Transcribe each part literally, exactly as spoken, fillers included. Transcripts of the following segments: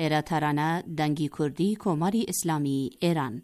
ایراتارانه دنگی کردی کماری اسلامی ایران.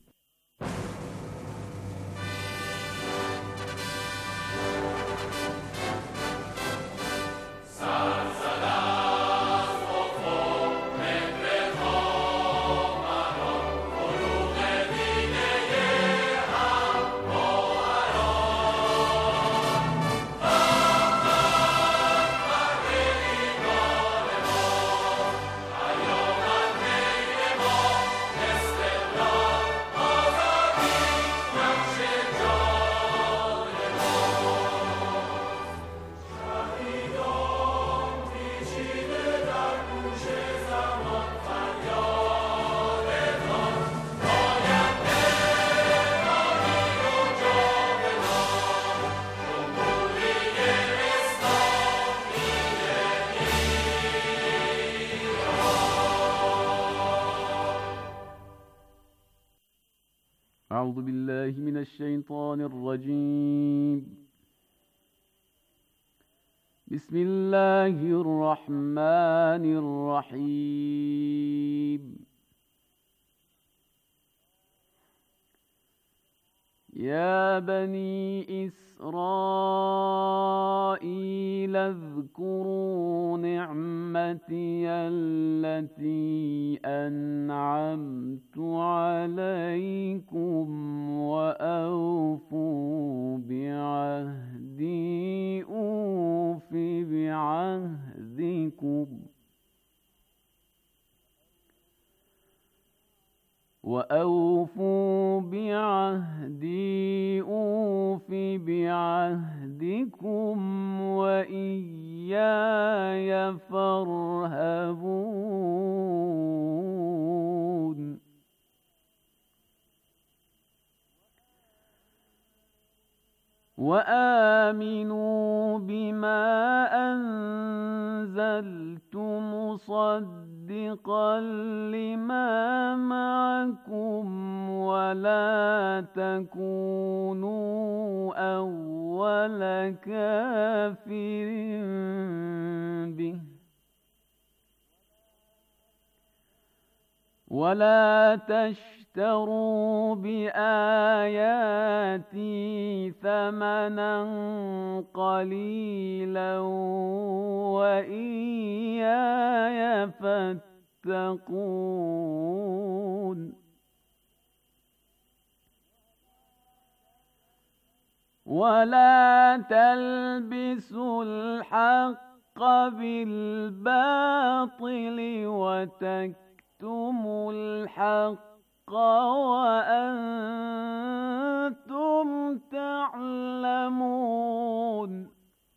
أعوذ بالله من الشيطان الرجيم. بسم الله الرحمن الرحيم. يا بني إسرائيل اذكروا نعمتي التي أنعمت عليكم وأوفوا بعهدي أوف بعهدكم وأوفوا بعهدي أوف بعهدكم وإياي فارهبون. وآمنوا بما أنزلت مصدقا لما معكم ولا تكونوا أول كافر به ولا تشتروا بآياتي ثمنا قليلا وإياي فاتقون. ولا تلبسوا الحق بالباطل وتكتموا الحق وأنتم تعلمون.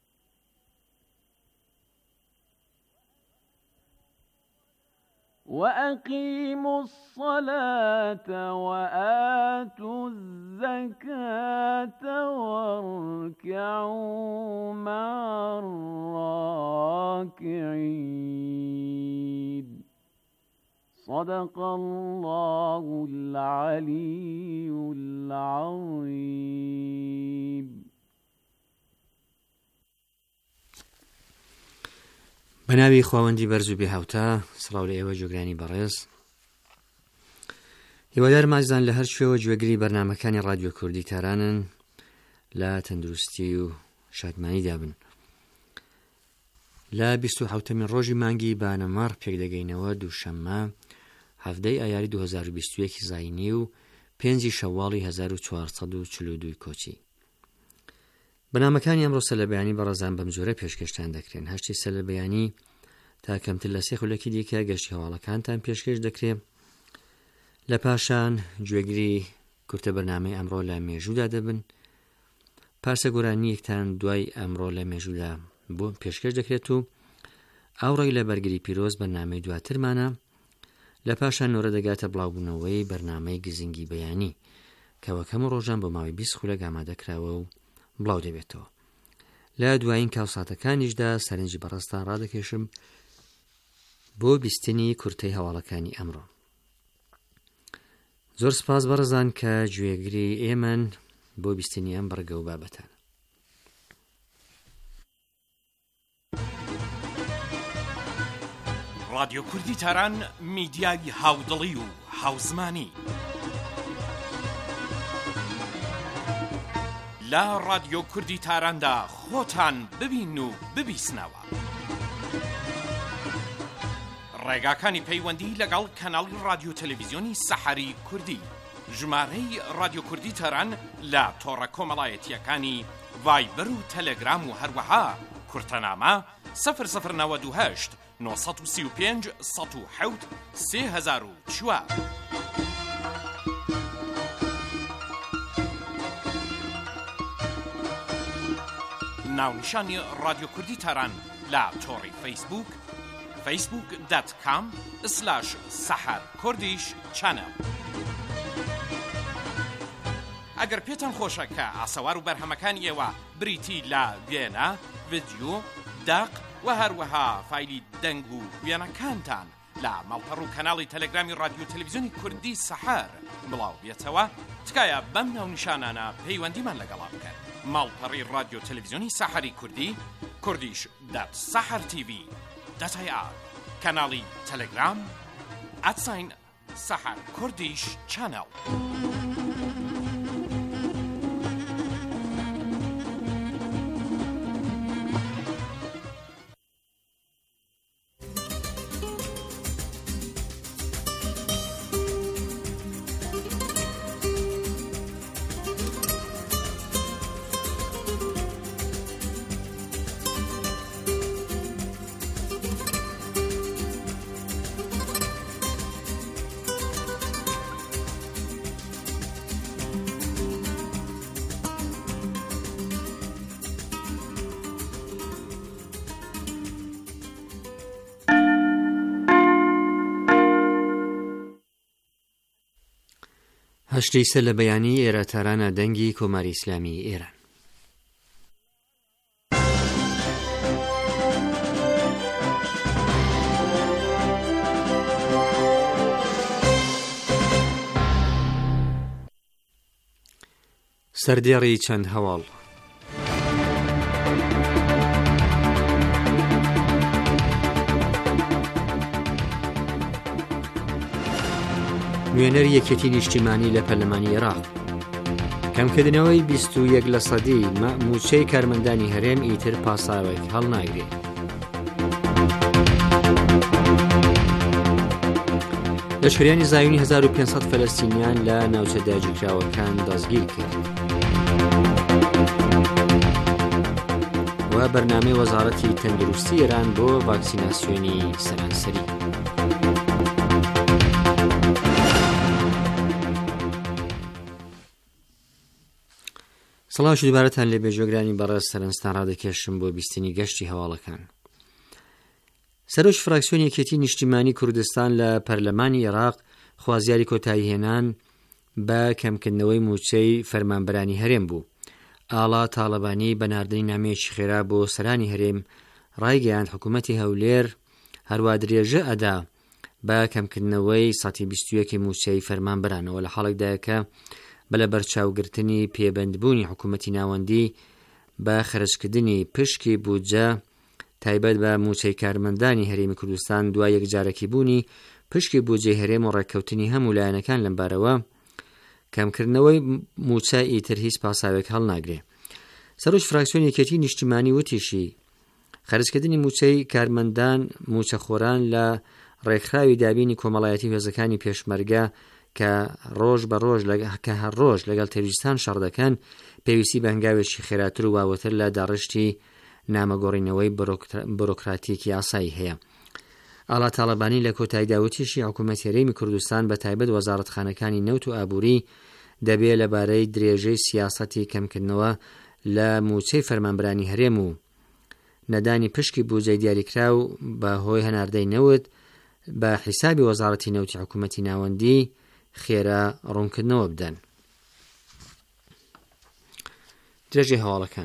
وأقيموا الصلاة وآتوا الزكاة واركعوا مع الراكعين. صدق الله العلي العظيم. بەناوی خواوەندی بەرز و بێهاوتا، سڵاو لە ئێوە جۆگرانی بەڕێز. هیوادار مازان لە هەر شوێوە گوێگری بەرنامەکانی ڕادیۆ کوردی تارانن لە تەندروستی و شادمانیدا بن. لە بیست و حوتەمین ڕۆژی مانگی بانەمەڕ پێکدەگەینەوە دووشەممە هەفتەی ئایاری دوو هەزار و بیست و یەک زاینی و پێنجی شەواڵی هەزار و چوارسەد و چل و دوو کۆچی. بەنامەکانی ئەمڕۆ سەلەبەیانی بەڕێزان بەم جۆرە پێشکەشتان دەکرێن. هەشتی سەلەبەیانی تا کەمتر لە سێ خولەکی دیکە گەشتی هەواڵەکانتان پێشکەش دەکرێت. لە پاشان گوێگری کورتە بەرنامەی ئەمڕۆ لە مێژوودا دەبن. پارسە گۆرانیەکتان دوای ئەمڕۆ لە مێژوودا بۆ پێشکەش دەکرێت و ئاوڕێی لە بەرگری پیرۆز بەرنامەی دواترمانە. لە پاشان نۆرە دەگاتە بڵاوبوونەوەی بەرنامەی گزنگی بەیانی کەوەکەم ڕۆژان بۆ ماوەی بیست خولەک ئامادەکراوە و بڵاو دەبێتەوە. لە دوایین کاوساتەکانیشدا سەرنجی بەڕێستان ڕادەکێشم بۆ بیستنی کورتەی هەواڵەکانی ئەمڕۆ. زۆر سپاس بەڕێزان کە گوێگری ئێمەن بۆ بیستنی ئەم بەڕگە و بابەتان. رادیۆ کوردی تاران میدیای هاودڵی و هاوزمانی لە رادیۆ کوردی تاراندا خۆتان ببین و ببیسنەوە. ڕێگاکانی پەیوەندی لەگەڵ کەناڵی رادیۆ تەلەڤیزیۆنی سەحەری کوردی، ژمارەی رادیۆ کوردی تاران لە تۆڕە کۆمەڵایەتیەکانی ڤایبەر و تەلەگرام و هەروەها کورتەنامە سەفر سەفر نەوەد و هەشت نۆ سەد و سی و پێنج سەد و حەوت سێ هەزار و چوار. ناونیشانی رادیۆ کوردی تاران لە تۆڕی فەیسبوک فەیسبوک دات کام سلاش سەحەر کوردیش چەنەڵ. ئەگەر پێتان خۆشە کە ئاسەوار و بەرهەمەکانی ئێوە بریتی لە وێنە، ڤیدیۆ، داق و هەروەها فایلی دەنگ و وێنەکانتان لە ماڵپەڕ و کەناڵی تەلەگرامی رادیۆ تەلەڤیزیۆنی کوردی سەحەر بڵاو بێتەوە، تکایە بەم ناونیشانانە پەیوەندیمان لەگەڵا بکەن. ماڵپەڕی رادیۆ تەلەڤیزیۆنی سەحەری کوردی، کوردیش دات سەحەر تیڤی دات ئای ئار، کەناڵی تەلەگرام ئەتساین سەحەر کوردیش چەنەڵ. هەشتەی سەر لە بەیانی ئێرە تارانە دەنگی کۆماری ئیسلامی ئێران. سەردێڕی چەند هەواڵ. نوێنەر یەکێتی نیشتیمانی لە پەرلەمانی عێراق. کەمکردنەوەی بیست و یەک لە سەدی موچەی کارمەندانی هەرێم ئیتر پاساوێک هەڵناگرێت. لەشکریانی زایونی هەزار و پێنج سەد فەلەستینیان لە ناوچە داگیرکراوەکان دەستگیر کرد. و بەرنامەی وەزارەتی تەندروستی ئێران بۆ ڤاکسیناسیۆنی سەرانسەری. سەڵاو دووبارەتان لێ بێژۆگرانی بەڕێز سەرنجتان ڕادەکێشم بۆ بیستنی گەشتی هەواڵەکان. سەرۆک فراکسیۆنی یەکێتی نیشتیمانی کوردستان لە پەرلەمانی عێراق خوازیاری کۆتایی هێنان بە کەمکردنەوەی موچەی فەرمانبەرانی هەرێم بوو. ئاڵا تاڵەبانی بەناردنی نامەیەکی خێرا بۆ سەرانی هەرێم ڕایگەیاند حکوومەتی هەولێر هەروە درێژە ئەدا بە کەمکردنەوەی سەد و بیست و یەک موچەی فەرمانبەرانەوە لە حاڵێکدایە کە بە لە بەرچاوگرتنی پێبەندبوونی حکوومەتی ناوەندی بە خەرجکردنی پشکی بودجە تایبەت بە موچەی کارمەندانی هەرێمی کوردستان دوای یەکجارەکی بوونی پشکی بودجەی هەرێم و ڕێککەوتنی هەموو لایەنەکان لەم بارەوە کەمکردنەوەی موچە ئیتر هیچ پاساوێک هەڵناگرێ. سەرۆک فراکسیۆنی یەکێتی نیشتیمانی وتیشی خەرجکردنی موچەی کارمەندان موچەخۆران لە ڕێکخراوی دابینی کۆمەڵایەتی هێزەکانی پێشمەرگە کە ڕۆژ بە ڕۆژ کە هەر ڕۆژ لەگەڵ تەروریستان شەڕ دەکەن پێویستی بە هەنگاوێکی خێراتر و واوەتر لە داڕشتی نامەگۆڕینەوەی بۆرۆکراتیکی یاسایی هەیە. ئاڵا تاڵەبانی لە کۆتاییدا وتیشی حکوومەتی هەرێمی کوردستان بە تایبەت وەزارەتخانەکانی نەوت و ئابووری دەبێت لەبارەی درێژەی سیاسەتی کەمکردنەوە لە موچەی فەرمانبەرانی هەرێم و نەدانی پشکی بودجەی دیاریکرا و بە هۆی هەناردەی نەوت بە حیسابی وەزارەتی نەوتی حکوومەتی ناوەندی خێرا ڕوونکردنەوە بدەن. درێژەی هەواڵەکان.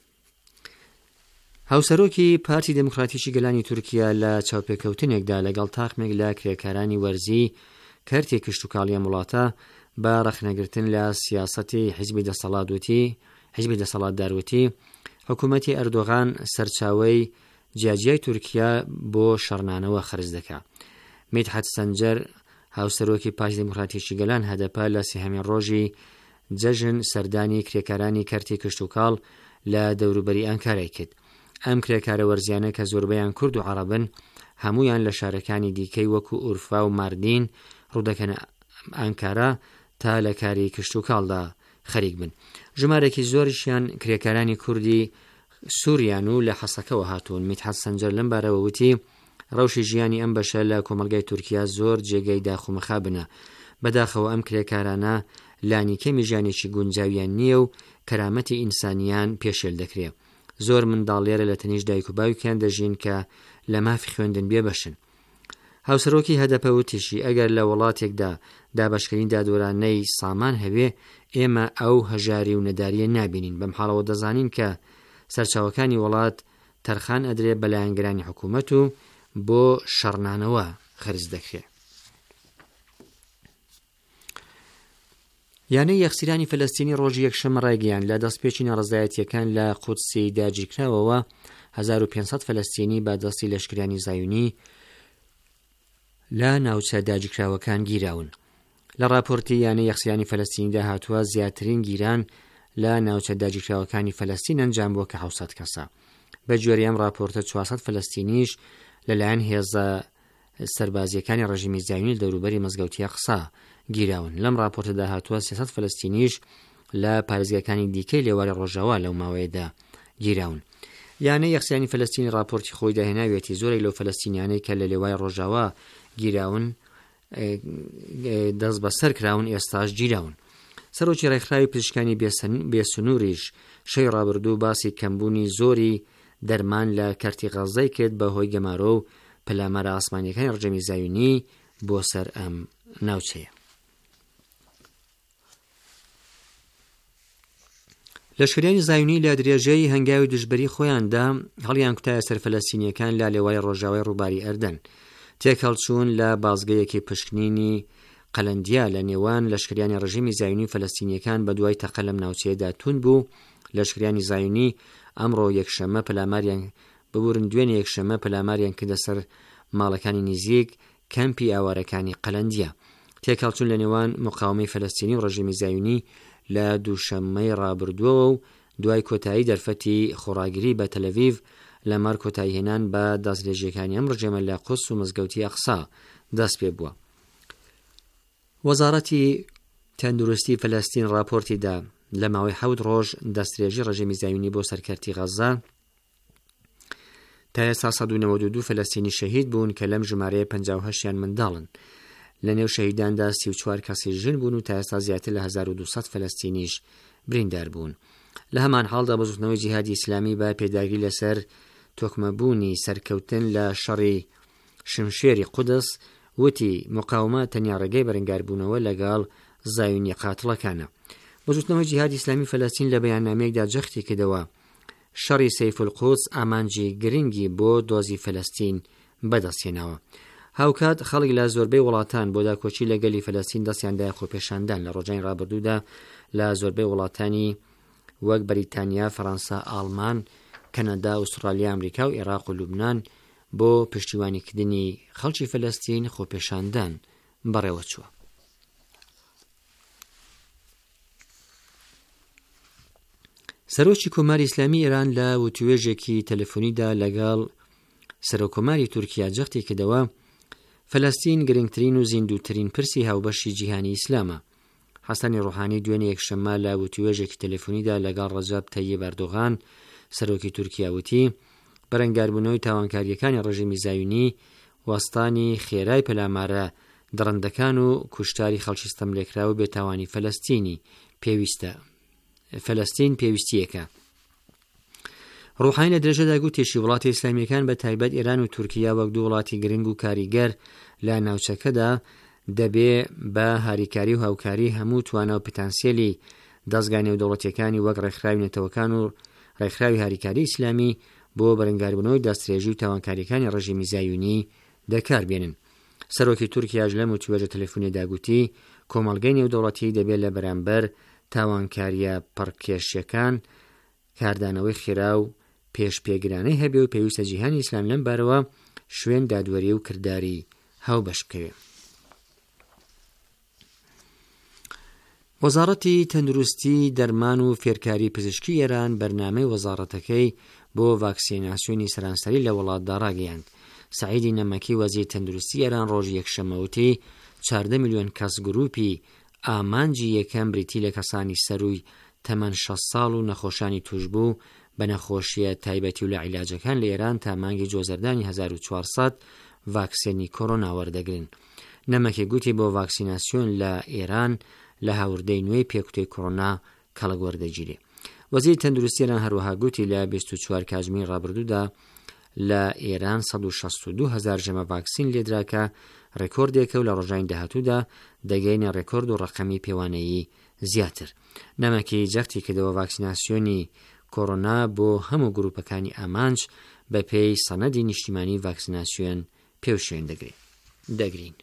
هاوسەرۆکی پارتی دموکراتیکی گەلانی تورکیا لە چاوپێکەوتنێکدا لەگەڵ تاقمێک لە کرێکارانی وەرزی کارتی کشت و کاڵیە وڵاتە بە ڕەخنەگرتن لە سیاسەتی حیزبی دەسەڵات وتی حیزبی دەسەڵات داروتی حکوومەتی ئەردۆغان سەرچاوەی جیاجیای تورکیا بۆ شەڕنانەوە خرج دەکات. میدحەت سەنجەر هاوسەرۆکی پارتی دموکراتیەکی گەلان هەدەپە لە سێهەمین ڕۆژی جەژن سەردانی کرێکارانی کەرتی کشتوکاڵ لە دەوروبەری ئەنکارای کرد. ئەم کرێکارە وەرزیانە کە زۆربەیان کورد و عەرەبن هەمویان لە شارەکانی دیکەی وەکو ئورفا و ماردین ڕوودەکەن ئەنکارا تا لە کاری کشتوکاڵدا خەریک بن. ژمارەی زۆریشیان کرێکارانی کوردی سووریان و لە حەسەکەوە هاتوون. میدحەت سەنجەر لەم بارەوە وتی ڕەوشی ژیانی ئەم بەشە لە کۆمەلگای تورکیا زۆر جێگەی داخومەخا بنە. بەداخەوە ئەم کرێکارانە لانی کەمی ژیانێکی گونجاویان نییە و کەرامەتی ئینسانیان پێشێل دەکرێت. زۆر منداڵێرە لە تەنیش دایک و باوکیان دەژین کە لە مافی خوێندن بێ بەشن. هاوسەرۆکی هەدەپە وتیشی ئەگەر لە وڵاتێکدا دابەشکردنی دادوەرانەی سامان هەبێ ئێمە ئەو هەژاری و نەداریە نابینین. بەم حاڵەوە دەزانین کە سەرچاوەکانی وڵات تەرخان ئەدرێ بەلایەنگرانی حکوومەت و بۆ شەڕنانەوە خرج دەکرێت. یانەی یەخسیرانی فەلەستینی ڕۆژی یەکشەممە ڕایگەیاند لە دەستپێکی ناڕزایەتیەکان لە قودسی داگیرکراوەوە هەزار و پێنج سەد فەلەستینی با دەستی لەشکریانی زایونی لە ناوچە داگیرکراوەکان گیراون. لە راپۆرتی یانەی یەخسیرانی فەلەستینیدا هاتووە زیاترین گیران لە ناوچە داگیرکراوەکانی فەلەستین ئەنجام بووە کە حوسەد کەسە. بە جۆری ئەم راپۆرتە چوارسەد فەلەستینیش لەلایەن هێزە سەربازیەکانی ڕژیمی زایونی دەوروبەری مەزگەوتی ئەقسا گیراون. لەم راپۆرتەدا هاتووە سێسەد فەلەستینیش لە پارێزگاکانی دیکەی لێواری ڕۆژاوا لەو ماوەیەدا گیراون. یانەی یەخسیرانی فەلەستینی راپۆرتی خۆی داهێناوێتی زۆرێک لەو فەلەستینیانەی کە لە لێوای ڕۆژاوا گیراون دەست بەسەر کراون ئێستاش گیراون. سەرۆکی ڕێکخراوی پزیشکانی بێسنووریش شەی ڕابردوو باسی کەمبوونی زۆری دەرمان لە کەرتی غەزای کرد بە هۆی گەمارۆ و پەلامارە ئاسمانیەکانی ڕژێمی زایونی بۆ سەر ئەم ناوچەیە. لەشکریانی زایونی لە درێژەی هەنگاوی دژبەری خۆیاندا هەڵیان کوتایە سەر فەلەستینیەکان لا لێوای ڕۆژاوای ڕووباری ئەردەن. تێکەڵچوون لە بازگەیەکی پشکنینی قەلەندیا لە نێوان لەشکریانی ڕژیمی زایونی فەلەستینیەکان بە دوای تەقە لەم ناوچەیەدا تون بوو. لەشکریانی زایونی ئەمڕۆ یەکشەممە پەلاماریان ببورن دوێنێ یەکشەممە پەلاماریان کردە سەر ماڵەکانی نزیک کەمپی ئاوارەکانی قەلەندیا. تێکەڵچوون لە نێوان مقاومەی فەلەستینی و ڕژیمی زایونی لە دووشەممەی ڕابردووە و دوای کۆتایی دەرفەتی خۆڕاگیری بە تەلەڤیڤ لەمەڕ کۆتایی هێنان بە دەستدرێژیەکانی ئەم ڕژێمە لە قودس و مزگەوتی ئەقسا دەست پێ بووە. وەزارەتی تەندروستی فەلەستین راپۆرتیدا لە ماوەی حەوت ڕۆژ دەستدرێژی ڕژیمی زایونی بۆ سەرکەرتی غەزا تا ئێستا سەد و نەوەت و دوو فەلەستینی شەهید بوون کە لەم ژمارەیە پەنجا و هەشتیان منداڵن. لە نێو شەهیداندا سی و چوار کەسی ژن بوون و تا ئێستا زیاتر لە هەزار و دووسەد فەلەستینیش بریندار بوون. لە هەمان حاڵدا بەزوتنەوەی جیهادی ئیسلامی بە پێداگری لەسەر تۆکمەبوونی سەرکەوتن لە شەڕی شمشێری قودس وتی مقاومە تەنیا ڕێگەی بەرەنگاربوونەوە لەگەڵ زایونی قاتڵەکانە. بەزوتنەوەی جیهادی ئیسلامی فەلەستین لە بەیاننامەیەکدا جەختی کردەوە شەڕی سەیف القودس ئامانجی گرنگی بۆ دۆزی فەلەستین بەدەستهێناوە. هاوکات خەڵک لە زۆربەی وڵاتان بۆ داکۆچی لەگەلی فەلەستین دەستیاندای خۆپێشاندان لە ڕۆژانی ڕابردوودا لە زۆربەی وڵاتانی وەک بەریتانیا، فەڕەنسا، ئاڵمان، کەنەدا، ئوسترالیا، ئەمریکا و عێراق و لوبنان بۆ پشتیوانیکردنی خەڵکی فەلەستین خۆپێشاندان بەڕێوە چووە. سەرۆکی کۆماری ئیسلامی ئێران لە وتوێژێکی تەلەفۆنیدا لەگەڵ سەرۆکۆماری تورکیا جەختی کردەوە فەلەستین گرنگترین و زیندووترین پرسی هاوبەشی جیهانی ئیسلامە. حەسەنی ڕوحانی دوێنێ یەکشەممە لە وتوێژێکی تەلەفۆنیدا لەگەڵ ڕەجەب تەییب ئەردۆغان سەرۆکی تورکیا وتی بەرەنگاربوونەوەی تاوانکاریەکانی ڕژیمی زایونی وەستانی خێرای پەلامارە دڕندەکان و کوشتاری خەڵکی ستەملێکراو و بێتاوانی فەلەستینی پێویستە فەلەستین پێویستیەکە. ڕوحانی لە درێژەدا گوتێشی وڵاتی ئیسلامیەکان بە تایبەت ئێران و تورکیا وەک دوو وڵاتی گرنگ و کاریگەر لە ناوچەکەدا دەبێ بە هاریکاری و هاوکاری هەموو توانە و پتانسیێلی دەستگای نێودەوڵەتیەکانی وەک ڕێکخراوی نەتەوەکان و ڕێکخراوی هاریکاری ئیسلامی بۆ بەرەنگاربوونەوەی دەستدرێژی و تاوانکاریەکانی ڕژیمی زایونی دەکاربێنن. سەرۆکی تورکیاش لەم وتوێژە تەلەفۆنیدا گوتی کۆمەڵگەی نێودەوڵەتی دەبێت لە بەرامبەر تاوانکاریە پڕکێشیەکان کاردانەوەی خێرا و پێش پێگرانەی هەبێ و پێویستە جیهانی ئیسلام لەم بارەوە شوێن دادوەری و کردداری هاو بەش بکەوێت. وەزارەتی تەندروستی دەرمان و فێرکاری پزیشکی ئێران بەرنامەی وەزارەتەکەی بۆ ڤاکسیناسیۆنی سەرانسەری لە وڵاتدا ڕاگەیاند. سعیدی نەمەکی وەزیر تەندروستی ئێران ڕۆژی یەکشەمەوتی چواردە میلیۆن کەس گروپی ئامانجی یەکەم بریتی لە کەسانی سەرووی تەمەن شەست ساڵ و نەخۆشانی توشبوو بە نەخۆشیە تایبەتی و لە عیلاجەکان لە ئێران تا مانگی جۆزەردانی هەزار و چوارسەد ڤاکسینی کۆڕۆنا وەردەگرن. نەمەکی گوتی بۆ ڤاکسیناسیۆن لە ئێران لە هاوردەی نوێی پێکوتەی کۆڕۆنا کەڵک وەردەگیرێ. وەزیری تەندروستی ئێران هەروەها گوتی لە بیست و چوار کاتژمێری ڕابردوودا لە ئێران سەد و شەست و دوو هەزار ژەمە ڤاکسین لێدراکە، ڕێکۆردێکە و لە ڕۆژانی داهاتوودا دەگەینە ڕێکۆرد و ڕقەمی پێوانەیی زیاتر. نەمەکی جەختی کردەوە ڤاکسیناسیۆنی کۆڕۆنا بۆ هەموو گروپەکانی ئامانج بە پێی سەنەدی نیشتیمانی ڤاکسیناسیۆن پێوشێن دەگرین.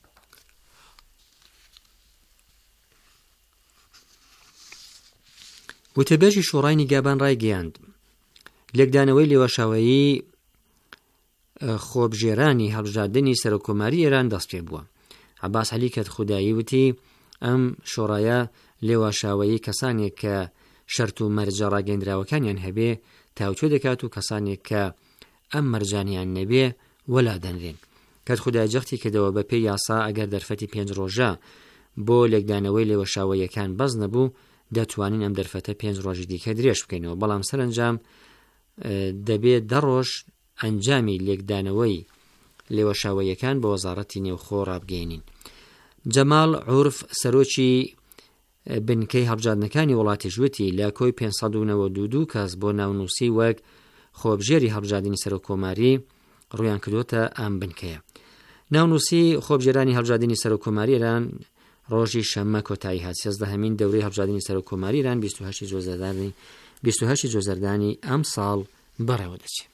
وتەبێژی شۆڕای نیگابان ڕایگەیاند لێکدانەوەی لێوەشاوەیی خۆبژێرانی هەڵبژاردننی سەرۆکۆماری ئێران دەست پێ بووە. عەباس عەلی کەتخودایی وتی ئەم شۆڕایە لێوەشاوەیی کەسانێک کە شەرت و مەرجە ڕاگەیەندراوەکانیان هەبێ تاوتوێ دەکات و کەسانێک کە ئەم مەرجانیان نەبێ وەلا دەنرێن. کەتخودای جەختی کردەوە بە پێی یاسا ئەگەر دەرفەتی پێنج ڕۆژە بۆ لێکدانەوەی لێوەشاوەیەکان بەز نەبوو دەتوانین ئەم دەرفەتە پێنج ڕۆژی دیکە درێژ بکەینەوە، بەڵام سەرنجام دەبێت دە ڕۆژ ئەنجامی لێکدانەوەی لێوەشاوەیەکان بە وەزارەتی نێوخۆ ڕابگەێنین. جەماڵ عورف سەرۆکی بنکەی هەڵبژاردنەکانی وڵاتی ژووتی لە کۆی پێنج سەد و نەوەد و دوو کەس بۆ ناونووسی وەک خۆبژێری هەڵبژاردننی سەرۆکۆماری ڕویان کردوتە ئەم بنکەیە. ناونووسی خۆبژێرانی هەڵبژاردننی سەرۆکۆماری ئێران ڕۆژی شەممە کۆتایی هات. سێزدەهەمین دەورەی هەڵبژاردننی سەرۆکۆماری ئێران بیست و هەشتی جۆزەردانی ئەم ساڵ بەڕێوە دەچێت.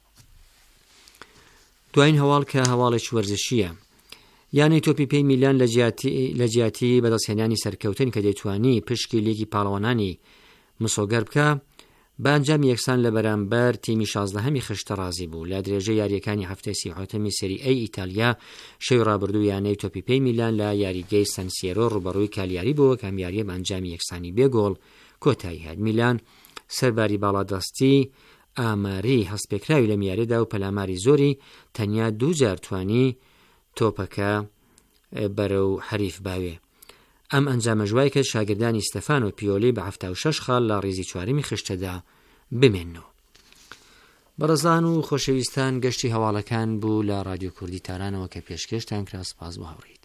دوایین هەواڵ کە هەواڵێکی وەرزشیە، یانەی تۆپی پێی میلان لە جیاتی بەدەستهێنانی سەرکەوتن کە دەیتوانی پشکی لیگی پاڵەوانانی مسۆگەر بکە بە ئەنجامی یەکسان لە بەرامبەر تیمی شازدەهەمی خشتە ڕازی بوو. لە درێژەی یاریەکانی هەفتەی سیحوتەمی سەری ئەی ئیتالیا شەوی ڕابردوو یانەی تۆپی پێی میلان لە یاریگەی سەن سیێرۆ ڕوبەڕووی کالیاری بووە کە ئەم یاریە بە ئەنجامی یەکسانی بێگۆڵ کۆتایی هات. میلان سەرباری باڵادەستی ئاماری هەستپێکراوی لەم یاریەدا و پەلاماری زۆری تەنیا دوو جار توانی تۆپەکە بەرەو حەریف باوێ. ئەم ئەنجامە ژوای کرد شاگردانی ستەفانۆ پیۆلی بە هەفتە و شەش خاڵ لە ڕێزی چوارمی خشتەدا بمێننەوە. بەڕێزان و خۆشەویستان، گەشتی هەواڵەکان بوو لە رادیۆ کوردی تارانەوە کە پێشکەشتان کرا. سپاس بۆ هاوڕێیت.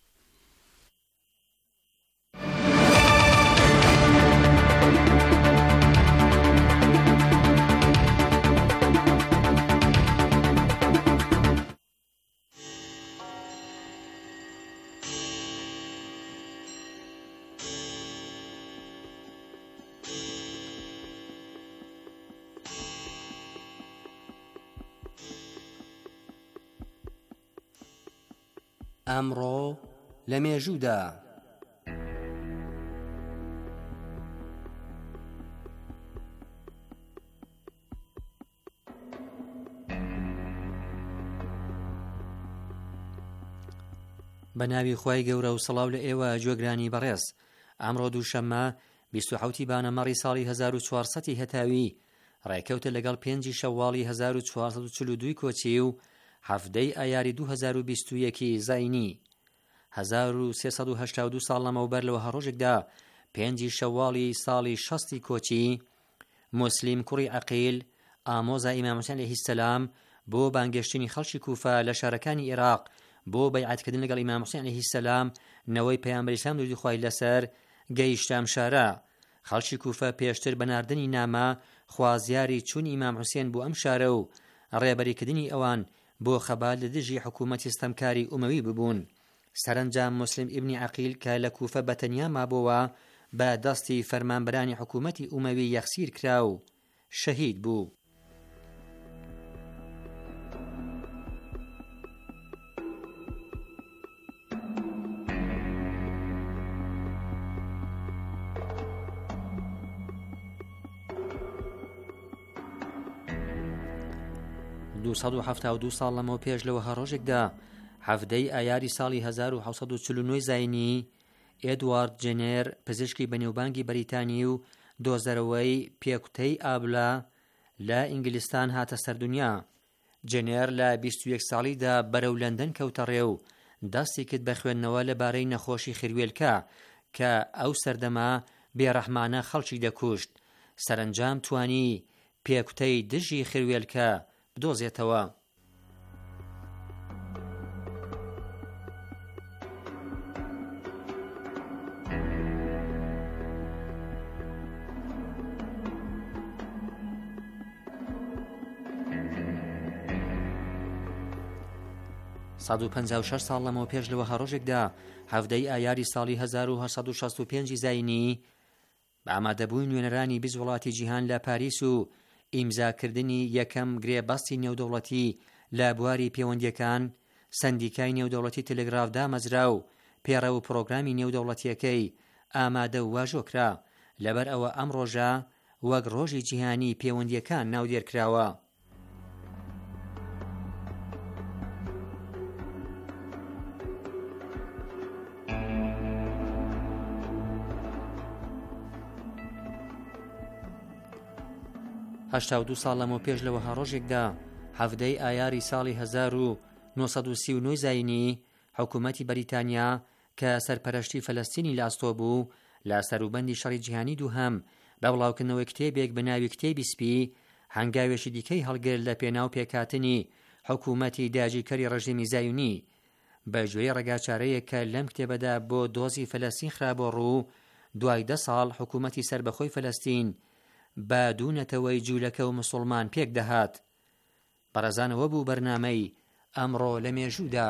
ئەمڕۆ لە مێژوودا بە ناوی خوای گەورە و سەڵاو لە ئێوە گوێگرانی بەڕێز. ئەمڕۆ دووشەممە بیست و حەوتی بانەمەڕی ساڵی هەزار و چوارسەدی هەتاوی ڕێکەوتە لەگەڵ پێنجی شەواڵی هەزار و چوارسەد و چل و دوو کۆچی و هەفتەی ئایاری دوو هەزار و بیست و یەکی زاینی هەزار و سێسەد و هەشتا و دوو ساڵ لەمەوبەر لەوە هەڕۆژێکدا پێنجی شەواڵی ساڵی شەستی کۆچی موسلیم کوڕی عەقیل ئامۆزا ئیمام حوسێن عەلەیهی سەلام بۆ بانگێشتنی خەڵکی کوفە لە شارەکانی عێراق بۆ بەیعەتکردن لەگەڵ ئیمام حوسێن عەلەیهی سەلام نەوەی پەیامبەری ئیسلام درودی خوای لەسەر گەیشتام شارە. خەڵکی کوفە پێشتر بە ناردنی نامە خوازیاری چوون ئیمام حوسێن بۆ ئەم شارە و ڕێبەریکردنی ئەوان بۆ خەبات لە دژی حکوومەتی ستەمکاری ئومەوی ببوون. سەرنجام موسلیم ئیبنی عەقیل کە لە کوفە بەتەنیا مابۆوە بە دەستی فەرمانبەرانی حکوومەتی ئومەوی یەخسیر کرا و شەهید بوو. دووسەد و هەفتاد و دوو ساڵ لەمەوە پێش لەوە هەڕۆژێکدا هەفتەی ئایاری ساڵی هەزار و حەوت سەد و چل و نۆ زاینی ئێدوارد جێنێر پزیشکی بەنێوبانگی بەریتانی و دۆزەرەوەی پێکوتەی ئابلا لە ئینگلیستان هاتە سەردونیا. جێنێر لە بیست و یەک ساڵیدا بەرەو لەندەن کەوتە ڕێ و دەستی کرد بە خوێندنەوە لەبارەی نەخۆشی خروێلکە کە ئەو سەردەما بێڕەحمانە خەڵکی دەکوشت. سەرنجام توانی پێکوتەی دژی خروێلکە بدۆزێتەوە. سەد و پەنجا و شەش ساڵ لەمەوە پێش لەوە هەڕۆژێکدا هەفتەی ئایاری ساڵی هەزار و هەشت سەد و شەست و پێنج زاینی بە ئامادەبووی نوێنەرانی بیست وڵاتی جیهان لە پاریس و ئیمزاکردنی یەکەم گرێبەستی نێودەوڵەتی لە بواری پەیوەندیەکان سەندیکای نێودەوڵەتی تەلگراف دامەزرا و پێڕەو پرۆگرامی نێودەوڵەتیەکەی ئامادە و واژۆکرا. لەبەر ئەوە ئەم ڕۆژە وەک ڕۆژی جیهانی پەیوەندیەکان ناودێرکراوە. هەشتا و دوو ساڵ لەمەوە پێش لەوە هەڕۆژێکدا هەفتەی ئایاری ساڵی هەزار و نۆسەد و سی و نۆ زاینی حکوومەتی بەریتانیا کە سەرپەرشتی فەلەستینی لاستۆ بوو لە سەروبەندی شەڕی جیهانی دووهەم بە بڵاوکردنەوەی کتێبێک بە ناوی کتێبی سپی هەنگاوێکی دیکەی هەڵگرت لە پێناو پێکهاتنی حکوومەتی داگیرکەری ڕژیمی زایونی بە گوێرەی ڕێگاچارەیەک کە لەم کتێبەدا بۆ دۆزی فەلەستین خرابۆ ڕوو. دوای دە ساڵ حکوومەتی سەربەخۆی فەلەستین بە دوونەتەوەی جوولەکە و مسڵمان پێک دەهات. بەڕێزانەوە بوو بەرنامەی ئەمڕۆ لە مێژوودا.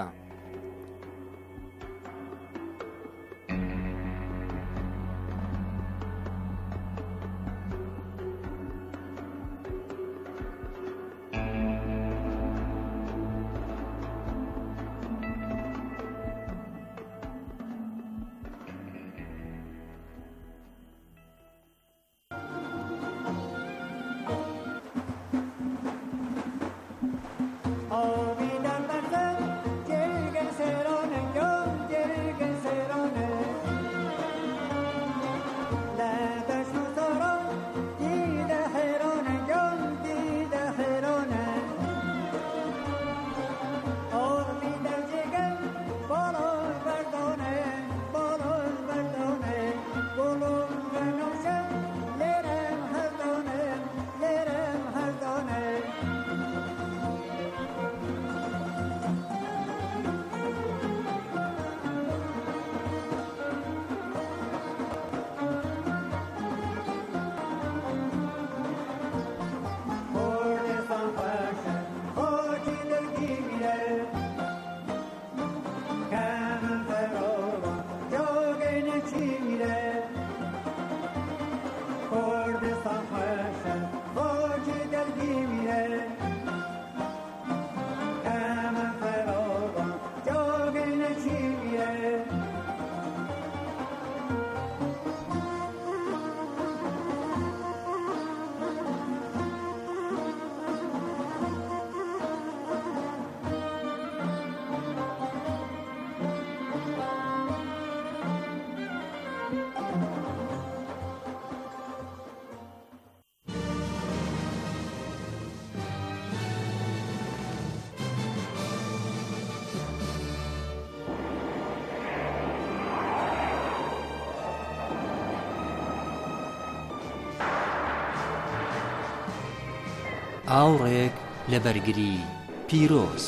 ئاوڕێک لە بەرگری پیرۆز.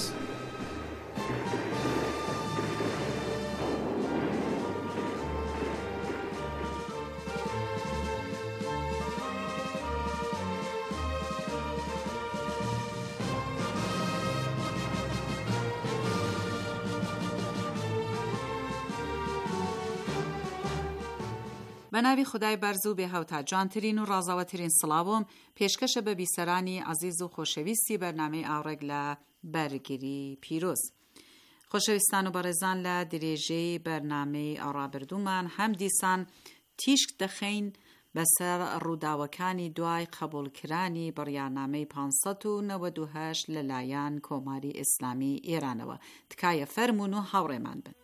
بە ناوی خودای بەرز و بێهەوتا جوانترین و ڕازاوەترین سڵاوم پێشکەشە بە بیسەرانی عەزیز و خۆشەویستی بەرنامەی ئاوڕێک لە بەرگری پیرۆز. خۆشەویستان و بەڕێزان، لە درێژەی بەرنامەی ئاڕابردوومان هەم دیسان تیشک دەخەین بەسەر ڕووداوەکانی دوای قبولکرانی بڕیارنامەی پانسەد و نەوەد و هەشت لەلایەن کۆماری ئیسلامی ئێرانەوە. تکایە فەرموون و هاوڕێمان بن.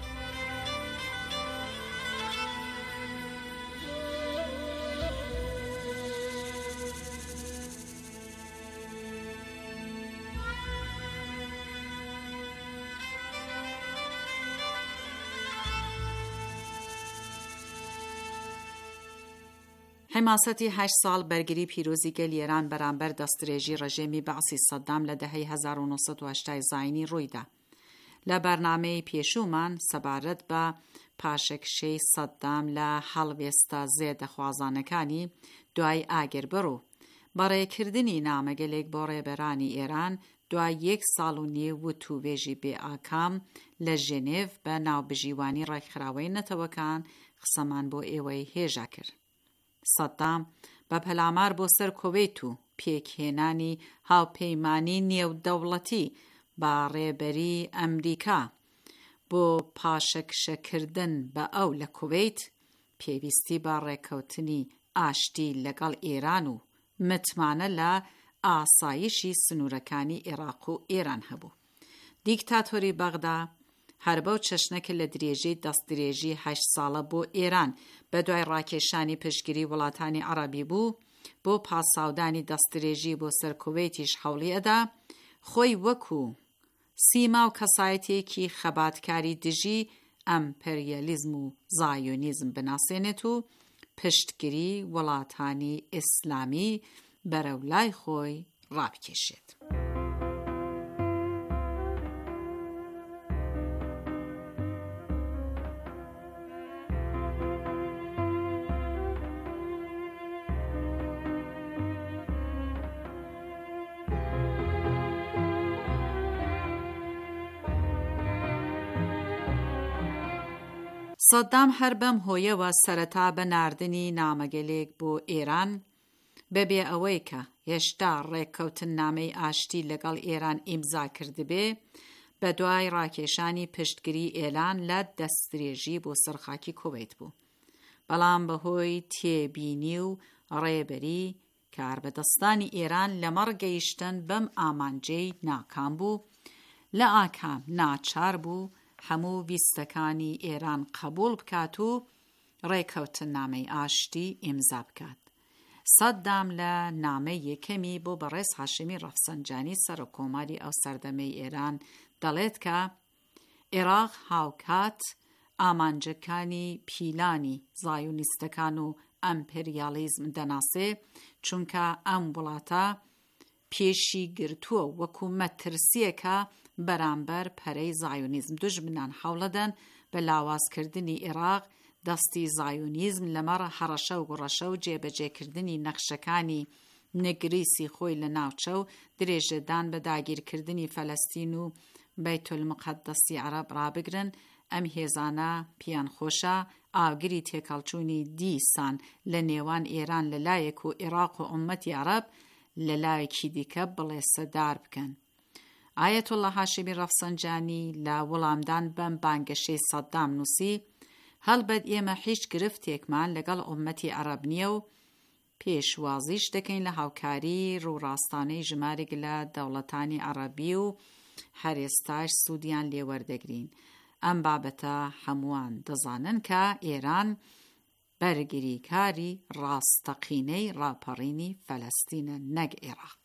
حماسەتی هەشت ساڵ بەرگری پیرۆزی گەل ئێران بەرامبەر دەستدرێژی ڕژێمی بەعسی سەدام لە دەهەی هەزار و نۆ سەد و هەشتا زاینی ڕوویدا. لە بەرنامەی پێشوومان سەبارەت بە پاشەکشەی سەدام لە هەڵوێستە زێدەخوازانەکانی دوای ئاگربەر و بەڕێکردنی نامەگەلێک بۆ ڕێبەرانی ئێران دوای یەک ساڵ و نیو وتوبێژی بێ ئاکام لە ژێنێڤ بە ناوبژیوانی ڕێکخراوەی نەتەوەکان قسەمان بۆ ئێوەی هێژا کرد. سەدام بە پەلامار بۆ سەر کۆوێت و پێکهێنانی هاوپەیمانی نێودەوڵەتی با ڕێبەری ئەمریکا بۆ پاشەکشەکردن بە ئەو لە کوێیت پێویستی بە ڕێکەوتنی ئاشتی لەگەڵ ئێران و متمانە لە ئاسایشی سنوورەکانی عێراق و ئێران هەبوو. دیکتاتۆری بەغدا هەر بەو چەشنەکە لە درێژەی دەستدرێژی هەشت ساڵە بۆ ئێران بە دوای ڕاکێشانی پشتگیری وڵاتانی عەرەبی بوو، بۆ پاساودانی دەستدرێژی بۆ سەر کوێیتیش هەوڵی ئەدا خۆی وەکو سیما و کەسایەتێکی خەباتکاری دژی ئەمپەریەلیزم و زایۆنیزم بناسێنێت و پشتگیری وڵاتانی ئیسلامی بەرەولای خۆی ڕابکێشێت. سەدام هەر بەم هۆیەوە سەرەتا بە ناردنی نامەگەلێک بۆ ئێران بەبێ ئەوەی کە هێشتا ڕێککەوتن نامەی ئاشتی لەگەڵ ئێران ئیمزا کردبێ، بە دوای ڕاکێشانی پشتگیری ئێران لە دەستدرێژی بۆ سەرخاکی کوێیت بوو. بەڵام بەهۆی تێبینی و ڕێبەری کاربەدەستانی ئێران لەمەڕ گەیشتن بەم ئامانجەی ناکام بوو، لە ئاکام ناچار بوو هەموو ویستەکانی ئێران قبول بکات و ڕێکەوتن نامەی ئاشتی ئیمزا بکات. سەدام لە نامەی یەکەمی بۆ بەڕێز هاشمی ڕەفسەنجانی سەرۆکۆماری ئەو سەردەمەی ئێران دەڵێت کە عێراق هاوکات ئامانجەکانی پیلانی زایۆنیستەکان و ئەمپەریالیزم دەناسێ، چونکە ئەم وڵاتە پێشی گرتووە وەکو مەترسیەکە بەرامبەر پەرەی زایۆنیزم. دوژمنان حەوڵەدەن بە لاوازکردنی عێراق دەستی زایۆنیزم لەمەڕ هەڕەشە و گوڕەشە و جێبەجێکردنی نەخشەکانی نگریسی خۆی لە ناوچە و درێژەدان بە داگیرکردنی فەلەستین و بەیتولمقەدەسی عەرەب ڕابگرن. ئەم هێزانە پیان خۆشە ئاگری تێکەڵچوونی دیسان لە نێوان ئێران لەلایەک و عێراق و ئومەتی عەرەب لەلایەکی دیکە بڵێ سەدار بکەن. ئایەتوڵڵا هاشمی ڕەفسەنجانی لە وەڵامدان بەم بانگەشەی سەدام نووسی: هەڵبەت ئێمە هیچ گرفتێکمان لەگەڵ ئومەتی عەرەب نییە و پێشوازیش دەکەین لە هاوکاری ڕووڕاستانەی ژمارێک لە دەوڵەتانی عەرەبی و هەر ئێستاش سوودیان لێوەردەگرین. ئەم بابەتە هەمووان دەزانن کە ئێران بەرگریکاری ڕاستەقینەی ڕاپەڕینی فەلەستینە، نەک عێراق.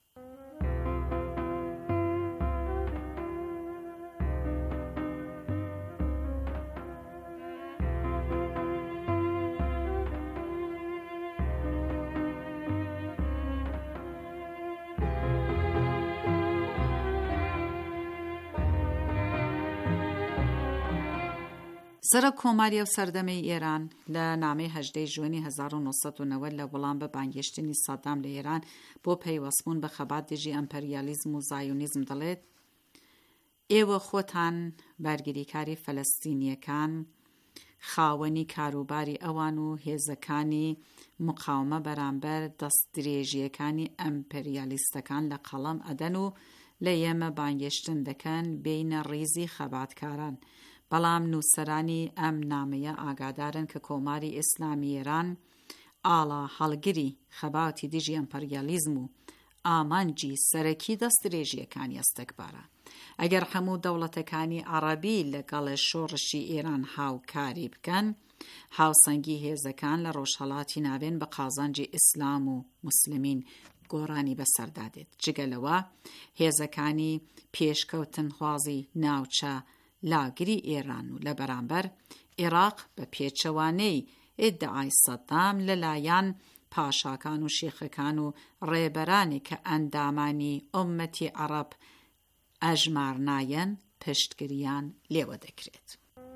سەرۆک کۆماری ئەو سەردەمەی ئێران لە نامەی هەژدەی ژوئنی هەزار و نۆ سەد و نەوەد لە وەڵام بە بانگێشتنی سەدام لە ئێران بۆ پەیوەستبوون بە خەبات دژی ئەمپەریالیزم و زایۆنیزم دەڵێت: ئێوە خۆتان بەرگریکاری فەلەستینیەکان، خاوەنی کاروباری ئەوان و هێزەکانی مقاومە بەرامبەر دەستدرێژیەکانی ئەمپەریالیستەکان لە قەڵەم ئەدەن و لە ئێمە بانگێشتن دەکەن بینە ڕیزی خەباتکاران. بەڵام نووسەرانی ئەم نامەیە ئاگادارن کە کۆماری ئیسلامی ئێران ئاڵا هەڵگری خەباتی دژی ئەمپەریالیزم و ئامانجی سەرەکی دەستدرێژیەکانی ئەستەکبارە. ئەگەر هەموو دەوڵەتەکانی عەرەبی لەگەڵ شۆڕشی ئێران هاوکاری بکەن، هاوسەنگی هێزەکان لە ڕۆژهەڵاتی ناوێن بە قازانجی ئیسلام و موسلمین گۆڕانی بەسەردادێت. جگەلەوە هێزەکانی پێشکەوتن خوازی ناوچە لاگری ئێران و لە بەرامبەر عێراق بە پێچەوانەی ئیدعای سەدام لەلایەن پاشاکان و شێخەکان و ڕێبەرانی کە ئەندامانی ئومەتی عەرەب ئەژمار نایەن پشتگیریان لێوە دەکرێت.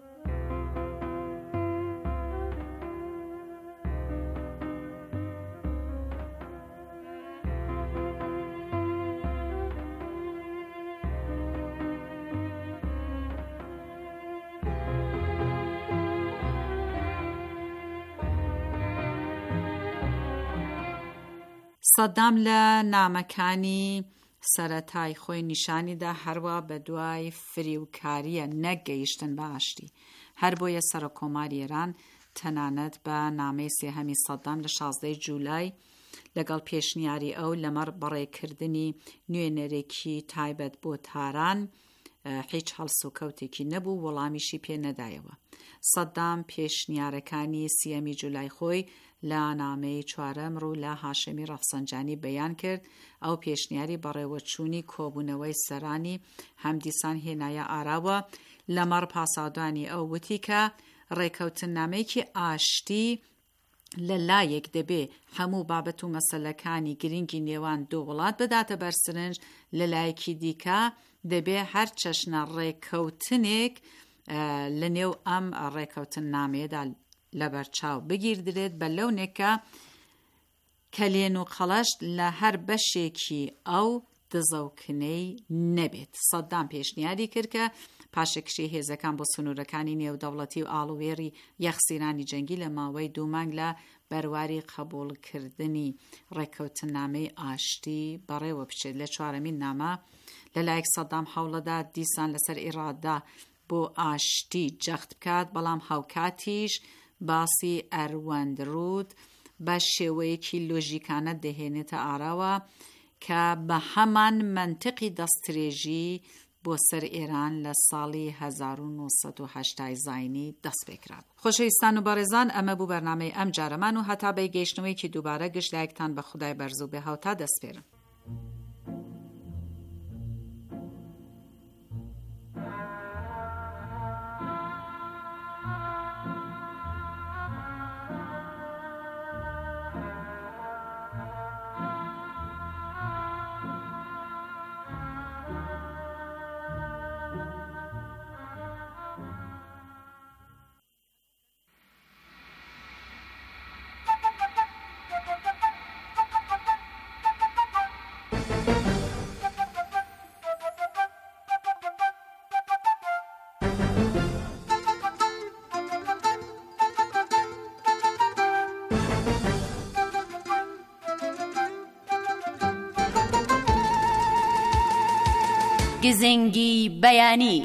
سەدام لە نامەکانی سەرەتای خۆی نیشانیدا هەروە بە دوای فریوکاریە نەگەیشتن بە ئاشتی. هەر بۆیە سەرۆکۆماری ئێران تەنانەت بە نامەی سێهەمی سەدام لە شازدەی جوولای لەگەڵ پێشنیاری ئەو لەمەڕ بەڕێکردنی نوێنەرێکی تایبەت بۆ تاران هیچ هەڵسوکەوتێکی نەبوو، وەڵامیشی پێ نەدایەوە. سەدام پێشنیارەکانی سیەمی جوولای خۆی لە نامەی چوارەم ڕوو لە هاشمی ڕەفسەنجانی بەیان کرد. ئەو پێشنیاری بەڕێوەچوونی کۆبوونەوەی سەرانی هەمدیسان هێنایە ئاراوە. لەمەڕ پاسادانی ئەو وتی کە ڕێکەوتن نامەیەکی ئاشتی لە لایەک دەبێ هەموو بابەت و مەسەلەکانی گرنگی نێوان دوو وڵات بداتە بەرسرنج، لە لایەکی دیکە دەبێ هەر چەشنە ڕێکەوتنێک لە نێو ئەم ڕێکەوتن نامەیەدا لەبەرچاو بگیردرێت بە لەونێکە کەلێن و قەڵەشت لە هەر بەشێکی ئەو دزەوکنەی نەبێت. سەدام پێشنیاری کرد کە پاشەکشی هێزەکان بۆ سنوورەکانی نێودەوڵەتی و ئاڵوێری یەخسیرانی جەنگی لە ماوەی دوو مانگ لە بەرواری قبولکردنی ڕێکەوتنامەی ئاشتی بەڕێوە بچێت. لە چوارەمین نامە لەلایەک سەدام هەوڵەدا دیسان لەسەر ئێڕادا بۆ ئاشتی جەخت بکات، بەڵام هاوکاتیش باسی ئەروەندرود بە شێوەیەکی لۆژیکانە دەهێنێتە ئاراوە کە بە هەمان منتقی دەستدرێژی بۆ سەر ئێران لە ساڵی هەزار و نۆسەد و هەشتا زاینی دەست پێکرا. خۆشەویستان و بەڕێزان، ئەمە بوو بەرنامەی ئەم جارەمان و هەتا بە گەیشتنەوەیکی دووبارە گشت لایەکتان بە خودای بەرز و بێ هاوتا دەستپێرم. گزنگی بەیانی.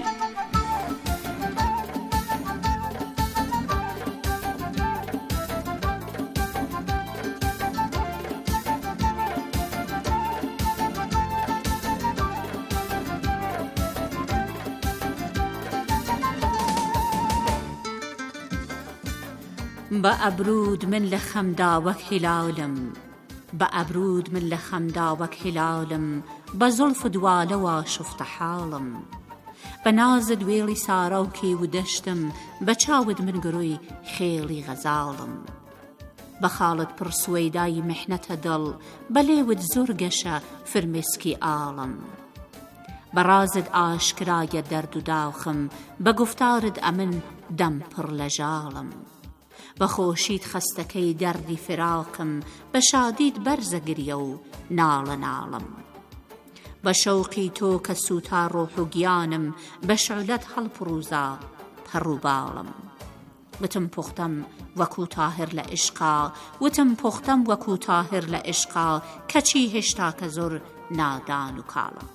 بە ئەبرود من لە خەمدا وەک هیلالم، بە ئەبرود من لە خەمدا وەک هیلالم، بە زولف دوالەوە شفتە حاڵم، بە نازت وێڵی ساڕەوکی و دەشتم، بە چاوت من گڕووی خێڵی غەزاڵم، بە خاڵت پڕ سوەیدای میحنەتە دڵ، بە لێوت زۆر گەشە فرمێسکی ئاڵم، بە رازت ئاشکرایە دەرد و داوخم، بە گفتارت ئەمن دەم پڕ لە ژاڵم، بە خۆشیت خەستەکەی دەردی فراقم، بە شادیت بەرزە گریە و ناڵە ناڵم، بە شەوقی تۆ کە سوتا ڕۆح و گیانم، بە شعلەت هەڵپڕووزا پەڕ و باڵم، وتم پوختەم وەکو تاهر لە عیشقا، وتم پوختەم وەکو تاهر لە عیشقا، کەچی هێشتا کە زۆر نادان و کاڵم.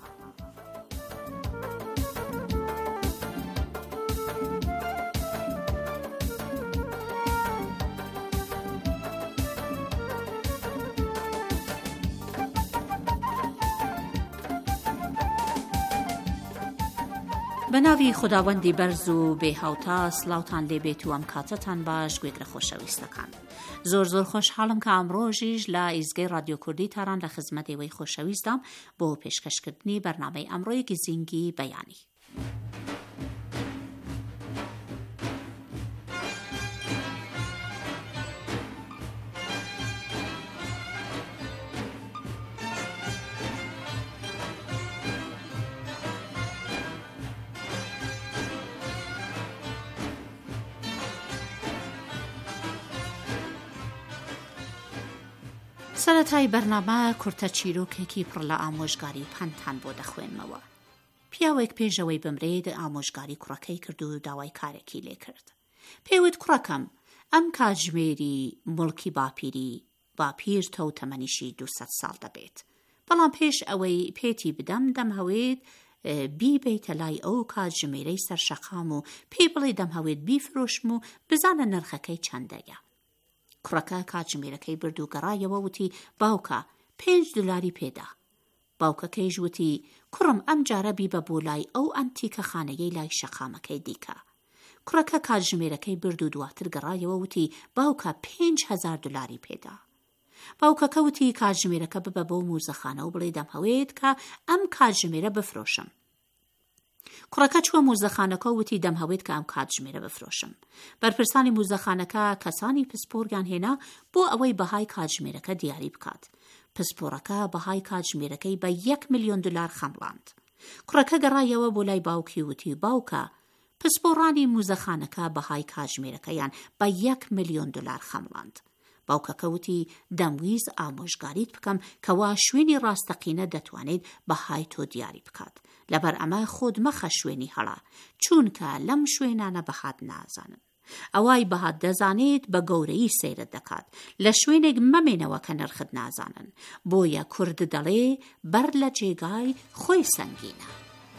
بەناوی خوداوەندی بەرز و بێهاوتا سڵاوتان لێبێت و ئەم کاتەتان باش گوێگرە خۆشەویستەکان. زۆر زۆر خۆشحاڵم کە ئەمڕۆژیش لە ئیزگەی رادیۆ کوردی تاران لە خزمەتێوەی خۆشەویستم بۆ پێشکەشکردنی بەرنامەی ئەمڕۆیەکی زینگی بەیانی. سەرەتای بەرنامە کورتە چیرۆکێکی پڕ لە ئامۆژگاری پەنتان بۆ دەخوێنمەوە. پیاوێک پێشەوەی بمرێت ئامۆژگاری کوڕەکەی کرد و داوای کارێکی لێ کرد. پێوت کوڕەکەم ئەم کاتژمێری مڵکی باپیری باپیر تەو تەمەنیشی دووسەد ساڵ دەبێت. بەڵام پێش ئەوەی پێتی بدەم دەم هەوێت بیبیتە لای ئەو کاتژمێرەی سەرشەقام و پێی بڵێ دەم هەوێت بیفرۆشم و بزانە نرخەکەی چەندەیە. کوڕەکە کاتژمێرەکەی برد و گەڕایەوە وتی باوکە پێنج دلاری پێدا. باوکەکەیش وتی کوڕم ئەم جارە بیبە بۆ لای ئەو ئەنتیکە خانەیەی لای شەقامەکەی دیکە. کوڕەکە کاتژمێرەکەی برد و دواتر گەڕایەوە وتی باوکە پێنج هەزار دلاری پێدا. باوکەکە وتی کاتژمێرەکە ببە بۆ موزەخانە و بڵێ دەم هەوێت کە ئەم کاتژمێرە بفرۆشم. کوڕەکە چووە موزەخانەکە و وتی دەم هەوێت کە ئەم کاتژمێرە بفرۆشم. بەرپرسانی موزەخانەکە کەسانی پسپۆریان هێنا بۆ ئەوەی بەهای کاتژمێرەکە دیاری بکات. پسپۆڕەکە بەهای کاتژمێرەکەی بە یەک ملیۆن دلار خەمڵاند. کوڕەکە گەڕایەوە بۆ لای باوکی وتی باوکە پسپۆڕانی موزەخانەکە بەهای کاتژمێرەکەیان بە یەک ملیۆن دلار خەمڵاند. باوکەکە وتی دەمویست ئامۆژگاریت بکەم کەوا شوێنی ڕاستەقینە دەتوانێت بەهای تۆ دیاری بکات. لەبەر ئەمە خۆت مەخە شوێنی هەڵا چونکە لەم شوێنانە بەهات نازانن. ئەوای بەهات دەزانێت بە گەورەی سەیرت دەکات. لە شوێنێک مەمێنەوە کە نرخت نازانن. بۆیە کورد دەڵێ بەر لە جێگای خۆی سەنگینە.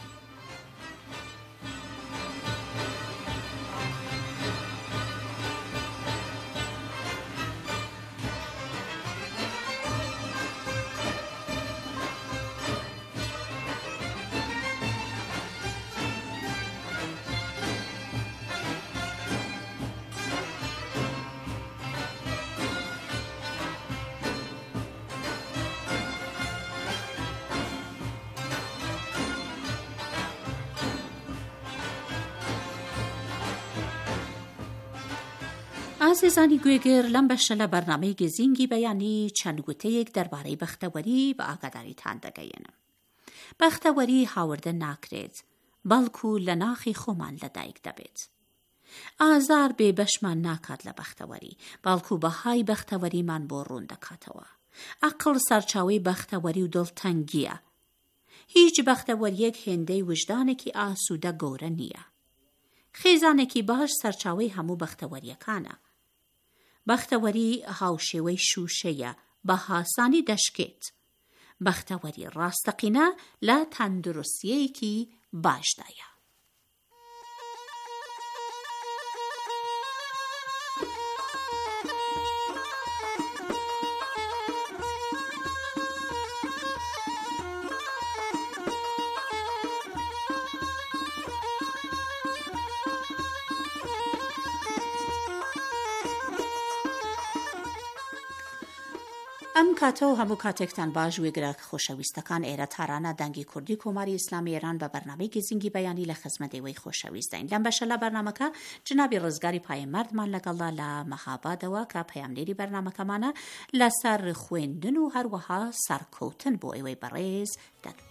ئازیزانی گوێگر لەم بەشە لە بەرنامەی گزینگی بەیانی چەند گوتەیەک دەربارەی بەختەوەری بە ئاگاداریتان دەگەیەنم. بەختەوەری هاوردە ناکرێت بەڵکو لە ناخی خۆمان لەدایک دەبێت. ئازار بێ بەشمان ناکات لە بەختەوەری بەڵکو بەهای بەختەوەریمان بۆ ڕوون دەکاتەوە. عەقڵ سەرچاوەی بەختەوەری و دڵتەنگیە. هیچ بەختەوەریەک هێندەی وجدانێکی ئاسوودە گەورە نییە. خێزانێکی باش سەرچاوەی هەموو بەختەوەریەکانە. بەختەوەری هاوشێوەی شوشەیە بە هاسانی دەشکێت. بەختەوەری ڕاستەقینە لە تەندروستیەیەکی باشدایە. ئەم کاتە و هەموو کاتێکتان باش وێگرە خۆشەویستەکان ئێرە تارانە دەنگی کوردی کۆماری ئیسلامی ئێران بە بەرنامەی گزینگی بەیانی لە خزمەتێوەی خۆشەویستین. لەم بەشە لە بەرنامەکە جنابی ڕزگاری پایەمەردمان لەگەڵا لە مەهابادەوە کە پەیامنێری بەرنامەکەمانە لەسەر خوێندن و هەروەها سەرکەوتن بۆ ئێوەی بەڕێز دەدوێت.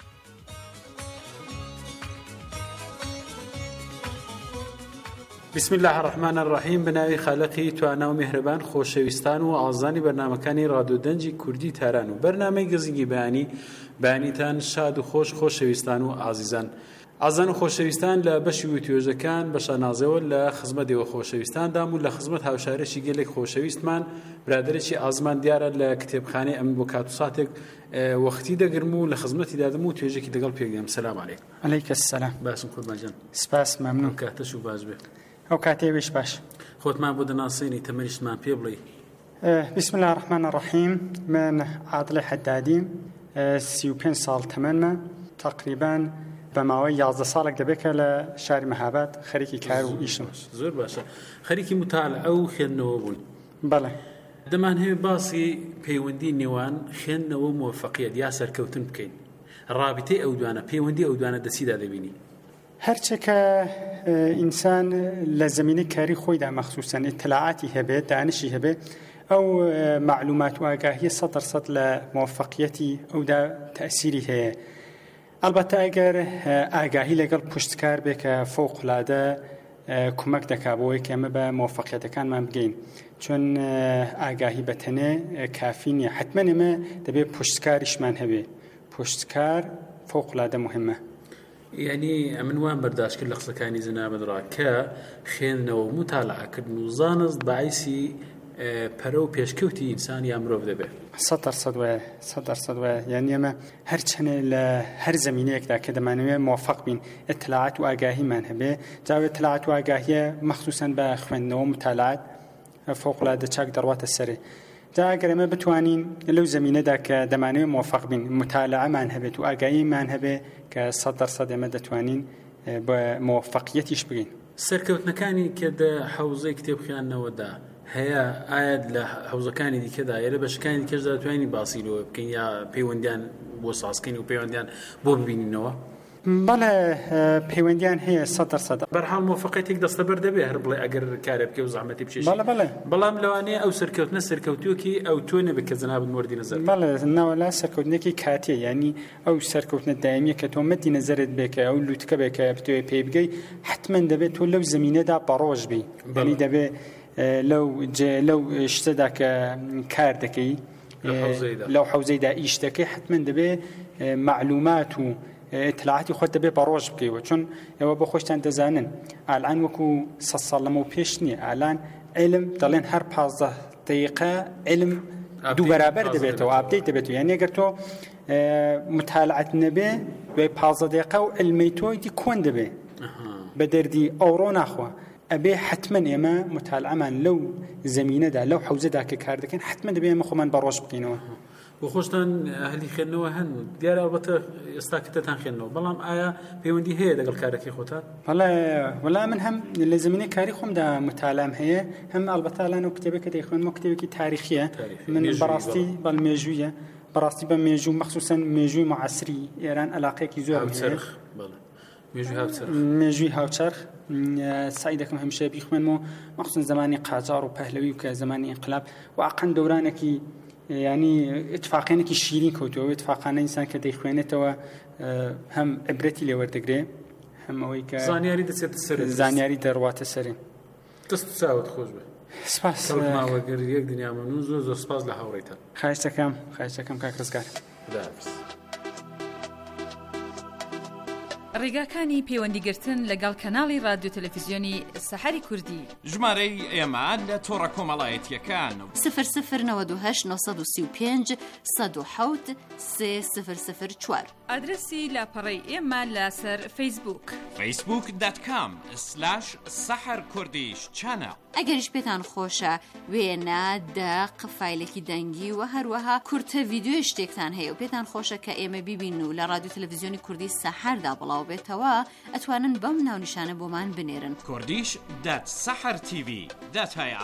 بسم الله الرحمن الرحیم. بناوی خالقی توانا و میهرەبان خۆشەویستان و ئازانی بەرنامەکانی ڕادیۆدەنجی کوردی تاران و بەرنامەی گزینگی بەیانی بەیانیتان شاد و خۆش خۆشەویستان و ئازیزان. ئازان و خۆشەویستان لە بەشی ویتیۆژەکان بەشانازەوە لە خزمەتێوە خۆشەویستاندام و لە خزمەت هاوشارێکی گەلێک خۆشەویستمان برادێکی ئازمان دیارە لە کتێبخانەی ئەم بۆ کات و ساتێک وەختی دەگرم و لە خزمەتی دادم و توێژێکی دەگەڵ پێگەم. سەلام عەلەیکم. عەلەیکە سەلام. باسم قوربانجان. سپاس مەمنون. کاتەش و باش بێ. ئەو کاتێویش باش. خۆتمان بۆ دەناسێنی تەمەنیشتمان پێ بڵێ. بسم الله الرحمن الرحیم. من عادڵی حەدادیم، سی و پێنج ساڵ تەمەنمە. تقریبا بە ماوەی یازدە ساڵێک دەبێت کە لە شاری مەهاباد خەریکی کار و ئیشم. زۆر باشە. خەریکی متالعە و خوێندنەوە بوون. بەڵێ. دەمانهەوێت باسی پەیوەندی نێوان خوێندنەوە و موفەقیەت یا سەرکەوتن بکەین. ڕابطەی ئەو دوانە، پەیوەندی ئەو دوانە دەچیدا دەبینی؟ هەرچە کە ئینسان لە زمینەی کاری خۆیدا مەخسووسەن ئیطلاعاتی هەبێت، دانشی هەبێت، ئەو معلومات و ئاگاهیە سەد دەرسەد لە موفەقیەتی ئەودا تەئسیری هەیە. ئەلبەتە ئەگەر ئاگاهی لەگەڵ پشتکار بێ کە فەوقڵادە کۆمەک دەکا بۆی کە ئەمە بە موفەقیەتەکانمان بگەین، چۆن ئاگاهی بەتەنێ کافی نییە، حتمەن ئێمە دەبێت پشتکاریشمان هەبێ. پشتکار فەوقڵادە مهمە. یعنی ئەمن وان بەرداشت کرد لە قسەکانی جەنابەت کە خوێندنەوە و متالعەکردن و زانست بەعیسی پەرە و پێشکەوتی ئینسان یا مرۆڤ دەبێت. سەد دەرسەد وایە، سەد دەرسەد وایە. یعنی ئەمە هەرچەنێ لە هەر زمینەیەکدا کە دەمانەوێت موفەق بین ئیطلاعات و ئاگاهیمان هەبێ، جاوێ ئیطلاعات و ئاگاهیە مەخسووسەن بە خوێندنەوە و متالعات فەوقڵادە چاک دەڕواتە سەرێ. جا ئەگەر ئێمە بتوانین لەو زمینەدا کە دەمانەوێت موفەق بین متالعەمان هەبێت و ئاگاهیمان هەبێ کە سەد دەرسەد ئێمە دەتوانین بە موفەقیەتیش بگەین. سەرکەوتنەکانی کە لە حەوزەی کتێبخوێندنەوەدا هەیە، ئایا لە حەوزەکانی دیکەدا یا لە بەشەکانی دیکەشدا دەتوانین باسی لەوە بکەین یا پەیوەندیان بۆ سازکەین و پەیوەندیان بۆ ببینینەوە؟ بەڵێ پەیوەندیان هەیە سەد دەرسەد. بەرحاڵ موفەقیەتێک دەستەبەر دەبێ هەر بڵێ ئەگەر کارە بکە و زەحمەتی بچێشی. بەڵێ بەڵێ. بەڵام لەوانەیە ئەو سەرکەوتنە سەرکەوتووەکی ئەو تۆ نەبێت کە جەنابەت موردی نەزەر. بەڵێ ناوەلا سەرکەوتنێکی کاتێ، یعنی ئەو سەرکەوتنە دایمیە کە تۆ مەدی نەزەرت بێ کە ئەو لووتکە بێ کە بتوێ پێی بگەی، حتمەن دەبێت تۆ لەو زمینەدا بەڕۆژ بی. یعنی دەبێت لەو لەو شتەدا کە کار دەکەی لەو حەوزەیدا ئیش دەکەی، حتمەن دەبێت معلومات و اطلاعاتی خۆت دەبێت بەڕۆژ بکەیەوە. چون ئێوە بە خۆشتان دەزانن ئالان وەکو سەد ساڵ لەمە و پێش نییە. ئالان علم دەڵێن هەر پازدە دقیقە علم دوو بەرابەر دەبێتەوە، ئاپدەیت دەبێتەوە. یعنی ئەگەر تۆ متالعەت نەبێ دوای پازدە دقیقە و علمەی تۆی کۆن دەبێ بە دەردی ئەوڕۆ ناخوا. ئەبێ حتمەن ئێمە متالعەمان لەو زمینەدا لەو حەوزەدا کە کار دەکەن، حتمەن دەبێ ئێمە خۆمان بەڕۆژ بکەینەوە. بۆ خۆشتان ئەهلی خوێندنەوە هەن دیارە ئەلبەتە ئێستا کتتان خوێندنەوە، بەڵام ئایا پەیوەندی هەیە لەگەڵ کارەکەی خۆتان؟ بەڵێ وەڵام من هەم لە زمینەی کاری خۆمدا متالعەم هەیە، هەم ئەلبەتە ئەلان و کتێبێک کە دەیخوێنمەوە کتێبێکی تاریخیە. من بەڕاستی بەڵ مێژوویە، بەڕاستی بە مێژوو مەخسووسەن مێژووی معاسری ئێران عەلاقەیەکی زۆر هەیە. مێژووی هاوچەرخ سعی دەکەم هەمیشە بیخوێنمەوە، مەخسووسەن زمانی قاجار و پەهلەوی و کە زمانی ئینقلاب و عەقەن دەورانێکی یعنی اتفاقێنێکی شیرین کەوتەوە، اتفاقانە ئینسان کە دەیخوێنێتەوە هەم عبرەتی لێوەردەگرێ، هەم ئەوەی کە زانیاری دەچێتە سەر، زانیاری دەڕواتە سەرێ. دەست چاوت خۆش بێ. سپاس. ماوەگەر یەک دنیا مەمنون، زۆر زۆر سپاس لە هاوڕێیتان. خاش دەکەم، خاش دەکەم کاک ڕزگار. ڕێگاکانی پەیوەندیگرتن لەگەڵ کەناڵی رادیۆ تەلەڤیزیۆنی سەحەری کوردی. ژمارەی ئێمە لە تۆڕە کۆمەڵایەتیەکان سفر سفر نەوە دو هەشت نۆ سەد و سی و پێنج سەد و حەوت سێ سفر سفر چوار. ئادرسی لاپەڕەی ئێمە لەسەر فەیسبووک فەیسبووک دات کام سلاش سەحەر کوردیش چانە. ئەگەریش پێتان خۆشە وێنە دەق فایلێکی دەنگی و هەروەها کورتە ڤیدیۆی شتێکتان هەیە و پێتان خۆشە کە ئێمە بیبین و لە رادیۆ تەلەڤیزیۆنی کوردی سەحەردا بڵاو بێتەوە، ئەتوانن بەم ناونیشانە بۆمان بنێرن. کوردیش دات سەحەر تیڤی دات هەیە.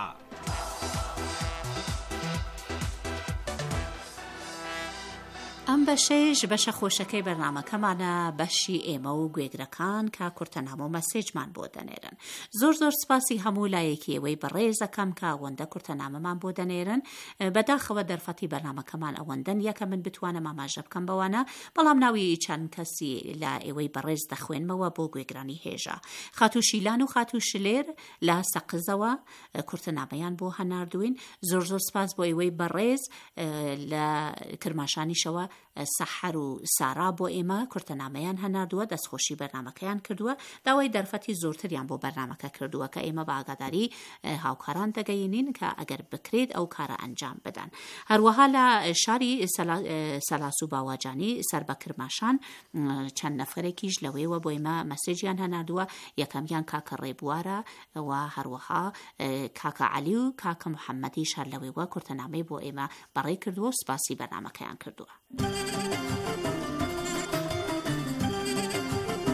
ئەم بەشەیش بەشە خۆشەکەی بەرنامەکەمانە، بەشی ئێمە و گوێگرەکان کە کورتەنامە و مەسێجمان بۆ دەنێرن. زۆر زۆر سپاسی هەموو لایەکی ئەوەی بەڕێزەکەم کە ئەوەندە کورتەنامەمان بۆ دەنێرن. بەداخەوە دەرفەتی بەرنامەکەمان ئەوەندەن یەکە من بتوانم ئاماژە بکەم بەوانە، بەڵام ناوی چەند کەسی لە ئێوەی بەڕێز دەخوێنمەوە بۆ گوێگرانی هێژە. خاتوشیلان و خاتوشلێر لە سەقزەوە کورتەنامەیان بۆ هەناردوین. زۆر زۆر سپاس بۆ ئێوەی بەڕێز لە کرماشانیشەوە سەحەر و سارا بۆ ئێمە کورتەنامەیان هەناردووە، دەستخۆشی بەرنامەکەیان کردووە، داوای دەرفەتی زۆرتریان بۆ بەرنامەکە کردووە کە ئێمە بە ئاگاداری هاوکاران دەگەیەنین کە ئەگەر بکرێت ئەو کارە ئەنجام بدەن. هەروەها لە شاری سەلاس و باواجانی سەر بە کرماشان چەند نەفرێکیش لەوەیەوە بۆ ئێمە مەسێجیان هەناردووە. یەکەمیان کاکە ڕێبوارە و هەروەها کاکە عەلی و کاکە محەممەدیش هەر لەوەیەوە کورتەنامەی بۆ ئێمە بەڕێ کردووە و سپاسی بەرنامەکەیان کردووە.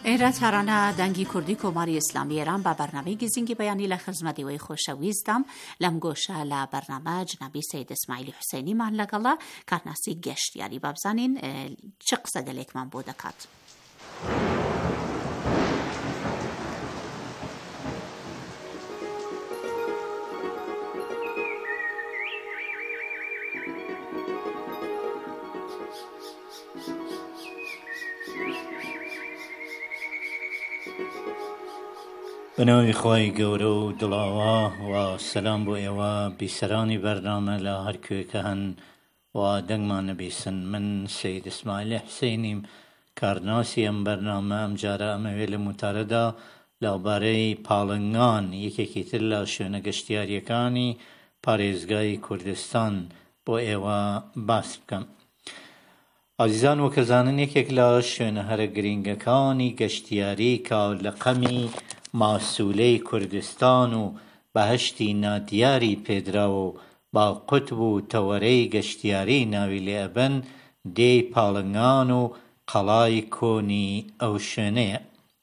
ئێرە تارانە دەنگی کوردی کۆماری ئیسلامی ئێران بە بەرنامەی گزینگی بەیانی لە خزمەتیەوەی خۆشەویستم لەم گۆشە لە بەرنامە جنابی سەید ئیسماعیلی حوسێنیمان لەگەڵە کارناسی گەشتیاری با بزانین چ قسە گەلێکمان بۆ دەکات. بەناوی خوای گەورە و دڵاوە و سەلام بۆ ئێوە بیسەرانی بەرنامە لە هەر کوێکە هەن و دەنگمان نەبیسن. من سەید ئیسماعیلی حوسێنیم، کارناسی ئەم بەرنامە. ئەم جارە ئەمەوێ لە موتارەدا لەبارەی پاڵنگان، یەکێکی تر لە شوێنە گەشتیاریەکانی پارێزگای کوردستان بۆ ئێوە باس بکەم. عزیزان، وەکەزانن یەکێک لە شوێنە هەرە گرینگەکانی گەشتیاری کە لە قەمی ماسوولەی کوردستان و بەهەشتی نادیاری پێدراوە و با قوتب و تەوەرەی گەشتیاری ناوی لێ ئەبن دێی پاڵنگان و قەڵای کۆنی ئەو شوێنەیە.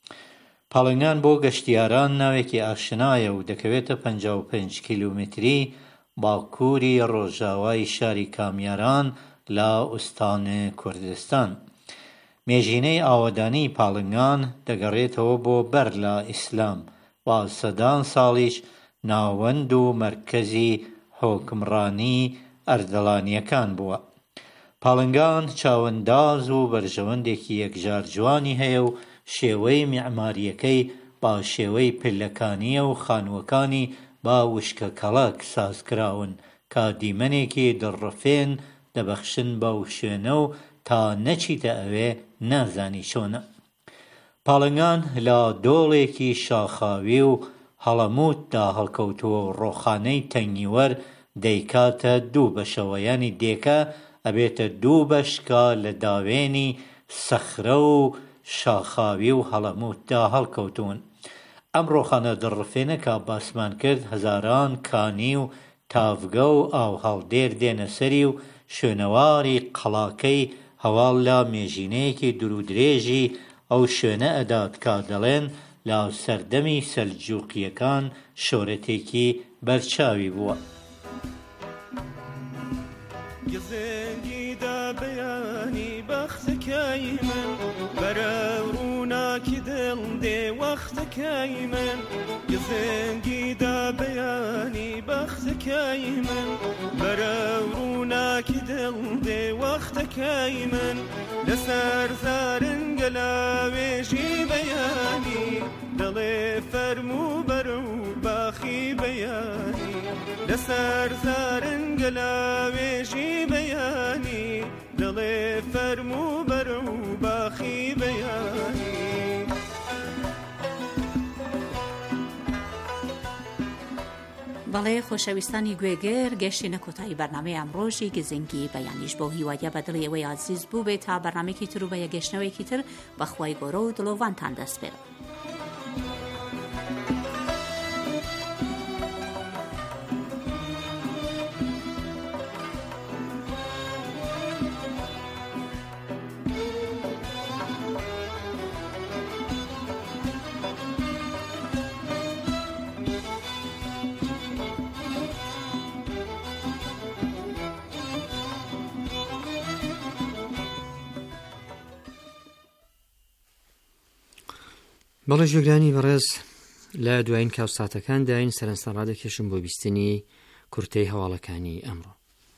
پاڵنگان بۆ گەشتیاران ناوێکی ئاشنایە و دەکەوێتە پەنجاو و پێنج کیلومتری باکووری ڕۆژاوای شاری کامیاران لە ئوستانی کوردستان. مێژینەی ئاوەدانی پاڵنگان دەگەڕێتەوە بۆ بەر لە ئیسلام و سەدان ساڵیش ناوەند و مەرکەزی حۆکمڕانی ئەردەڵانیەکان بووە. پاڵنگان چاوەنداز و بەرژەوەندێکی یەکجار جوانی هەیە و شێوەی میعماریەکەی با شێوەی پلەکانیە و خانووەکانی با وشکە کەڵک سازکراون کە دیمەنێکی دڕڕفێن دەبەخشن بەو شوێنە و تا نەچیتە ئەوێ نازانی چۆنە. پاڵنگان لە دۆڵێکی شاخاوی و هەڵەموتدا هەڵکەوتووە و ڕۆخانەی تەنگیوەر دەیکاتە دوو بەشەوە، ینی دێکە ئەبێتە دوو بەشکە لە داوێنی سەخرە و شاخاوی و هەڵەموتدا هەڵکەوتون. ئەم ڕۆخانە دڕڕفێنە کە باسمان کرد هەزاران کانی و تاڤگە و ئاو هەڵدێر دێنە سەری و شوێنەواری قەڵاکەی هەواڵ لە مێژینەیەکی درودرێژی ئەو شوێنە ئەدات کە دەڵێن لە سەردەمی سەلجوقیەکان شۆرەتێکی بەرچاوی بووە. گزنگیدا بەیانی بەختەکەی من بەرە ڕووناکی دڵ دێ وەختەکەی من گزنگیدا بەیانی بەختەکەی من بەرە ڕووناکی دڵ دێ وەختەکەی من لەسەر زارنگە لاوێژی بەیانی دڵێ فەرموو بەرە و باخی بەیانی لەسەر زارنگە لاوێژی بەیانی دڵێ فەرموو بەرە و باخی بەیانی. بەڵێ خۆشەویستانی گوێگەر، گەشتی نەکۆتایی بەرنامەی ئەمڕۆژی گزنگی بەیانیش بۆ هیوادە بەدڵی ئەوەی عزیز بوو بێت تا بەرنامێکی تر و بە یەگەشتنەوەیەکی تر بەخوای گەورە و دڵۆڤانتان دەست بێت. بەڵێ ژێگرانی بەڕێز، لە دوایین کاوساتەکان داین سەرنجتان ڕادەکێشم بۆ بیستنی کورتەی هەواڵەکانی ئەمڕۆ.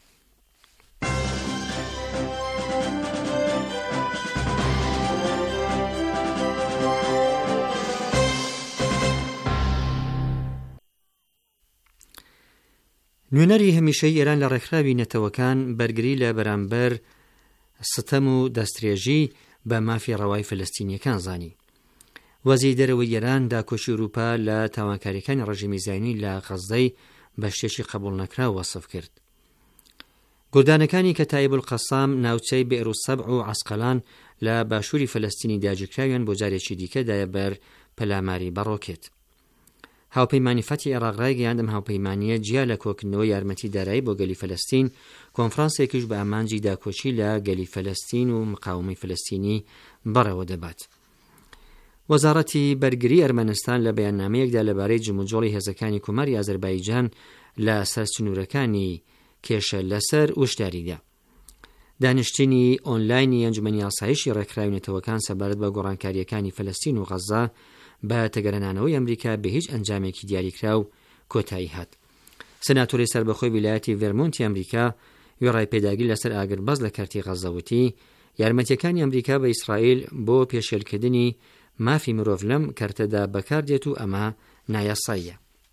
نوێنەری هەمیشەی ئێران لە ڕێکخراوی نەتەوەکان بەرگری لە بەرامبەر ستەم و دەستدرێژی بە مافی ڕەوای فەلەستینیەکان زانی. وەزیری دەرەوەی ئێران داکۆچی ئەوروپا لە تاوانکاریەکانی ڕەژیمی زاینی لە غەزەی بە شتێکی قبوڵ نەکرا وەسف کرد. گۆردانەکانی کە تایب القەسام ناوچەی بئر سەبع و عەسقەلان لە باشووری فەلەستینی داگیرکراویان بۆ جارێکی دیکەدایە بەر پەلاماری بەڕۆکێت. هاوپەیمانی فەتی عێراق ڕایگەیاند ئەم هاوپەیمانیە جیا لە کۆکردنەوە یارمەتی دارایی بۆ گەلی فەلەستین کۆنفرانسێکیش بە ئامانجی داکۆچی لە گەلی فەلەستین و مقاومەی فەلەستینی بەڕێوە دەبات. وەزارەتی بەرگری ئەرمەنستان لە بەیاننامەیەکدا لەبارەی جموجۆڵی هێزەکانی کوماری ئازەربایجان لە سەرسنوورەکانی کێشە لەسەر وشداریدا. دانیشتنی ئۆنلاینی ئەنجومەنی ئاسایشی ڕێکخراونەتەوەکان سەبارەت بە گۆڕانکاریەکانی فەلەستین و غەزا بە تەگەرەنانەوەی ئەمریکا بە هیچ ئەنجامێکی دیاریکرا و کۆتایی هات. سەناتۆری سەربەخۆی ویلایەتی ڤێرمۆنتی ئەمریکا وێڕای پێداگیر لەسەر ئاگربەز لە کارتی غەزەوتی یارمەتیەکانی ئەمریکا بە ئیسرائیل بۆ پێشێلکردنی مافی مرۆڤ لەم کارتەدا بەکاردێت و ئەمە نایاساییە.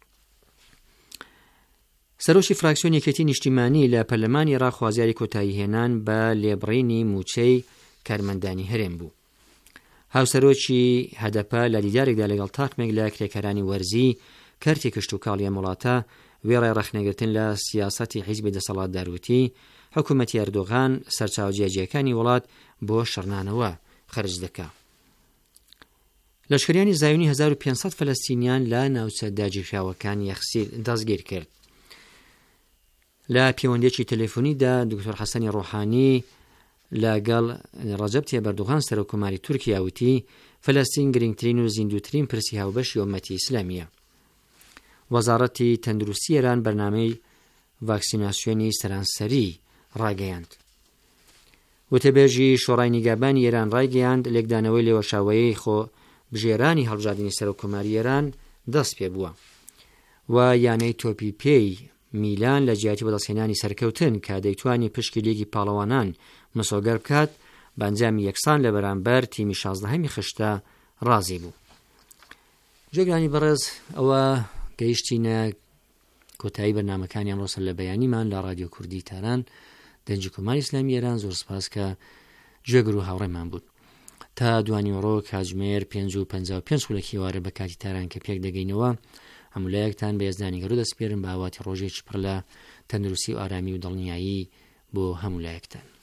سەرۆکی فراکسیۆنی یەکێتی نیشتیمانی لە پەرلەمانی عێراق خوازیاری کۆتایی هێنان بە لێبڕینی موچەی کارمەندانی هەرێم بوو. هاوسەرۆکی هەدەپە لە دیدارێکدا لەگەڵ تاقمێک لە کرێکەرانی وەرزی کارتی کشت و کاڵی ئەم وڵاتە وێڕای ڕەخنەگرتن لە سیاسەتی حیزبی دەسەڵاتداروتی حکوومەتی ئەردۆغان سەرچاوجێجیەکانی وڵات بۆ شەڕنانەوە خەرج دەکا. لەشکریانی زایونی هەزار و پێنجسەد فەلەستینیان لە ناوچە داگیرکراوەکان یەخسیر دەستگیر کرد. لە پەیوەندێکی تەلەفۆنیدا دکتۆر حەسەنی ڕۆحانی لەگەڵ ڕەجەب تایب ئەردۆغان سەرۆکۆماری تورکیا وتی فەلەستین گرنگترین و زیندووترین پرسی هاوبەشی ئومەتی ئیسلامیە. وەزارەتی تەندروستی ئێران بەرنامەی ڤاکسیناسیۆنی سەرانسەری ڕاگەیاند. وتەبێژی شۆڕای نیگابانی ئێران ڕاگەیاند لێکدانەوەی لێوەشاوەیەی خۆ بژێرانی هەڵبژاردننی سەرۆکۆماری ئێران دەست پێ بووە و یانەی تۆپی پێی میلان لە جیاتی بەدەستهێنانی سەرکەوتن کە دەیتوانی پشکی لێگی پاڵەوانان مسۆگەر بکات بەنجامی یەکسان لە بەرامبەر تیمی شازدەهەمی خشتە ڕازی بوو. جێگرانی بەڕێز ئەوە گەیشتینە کۆتایی بەرنامەکانی ئەمڕۆ لە بەیانیمان لە رادیۆ کوردی تاران دەنجی کۆماری ئیسلامی ئێران. زۆر سپاس کە گوێگر و هاوڕێمان بوون. تا دوانی ڕۆ کاتژمێر پێنج و پەنجا و پێنج خولەکی وارە بە کاتی تاران کە پێک دەگەینەوە هەمولایەکتان بە ێزدانی گەڕوو دەسپێرم بە ئاواتی ڕۆژێکی پڕ لە تەندروستی و ئارامی و دڵنیایی بۆ هەمولایەکتان.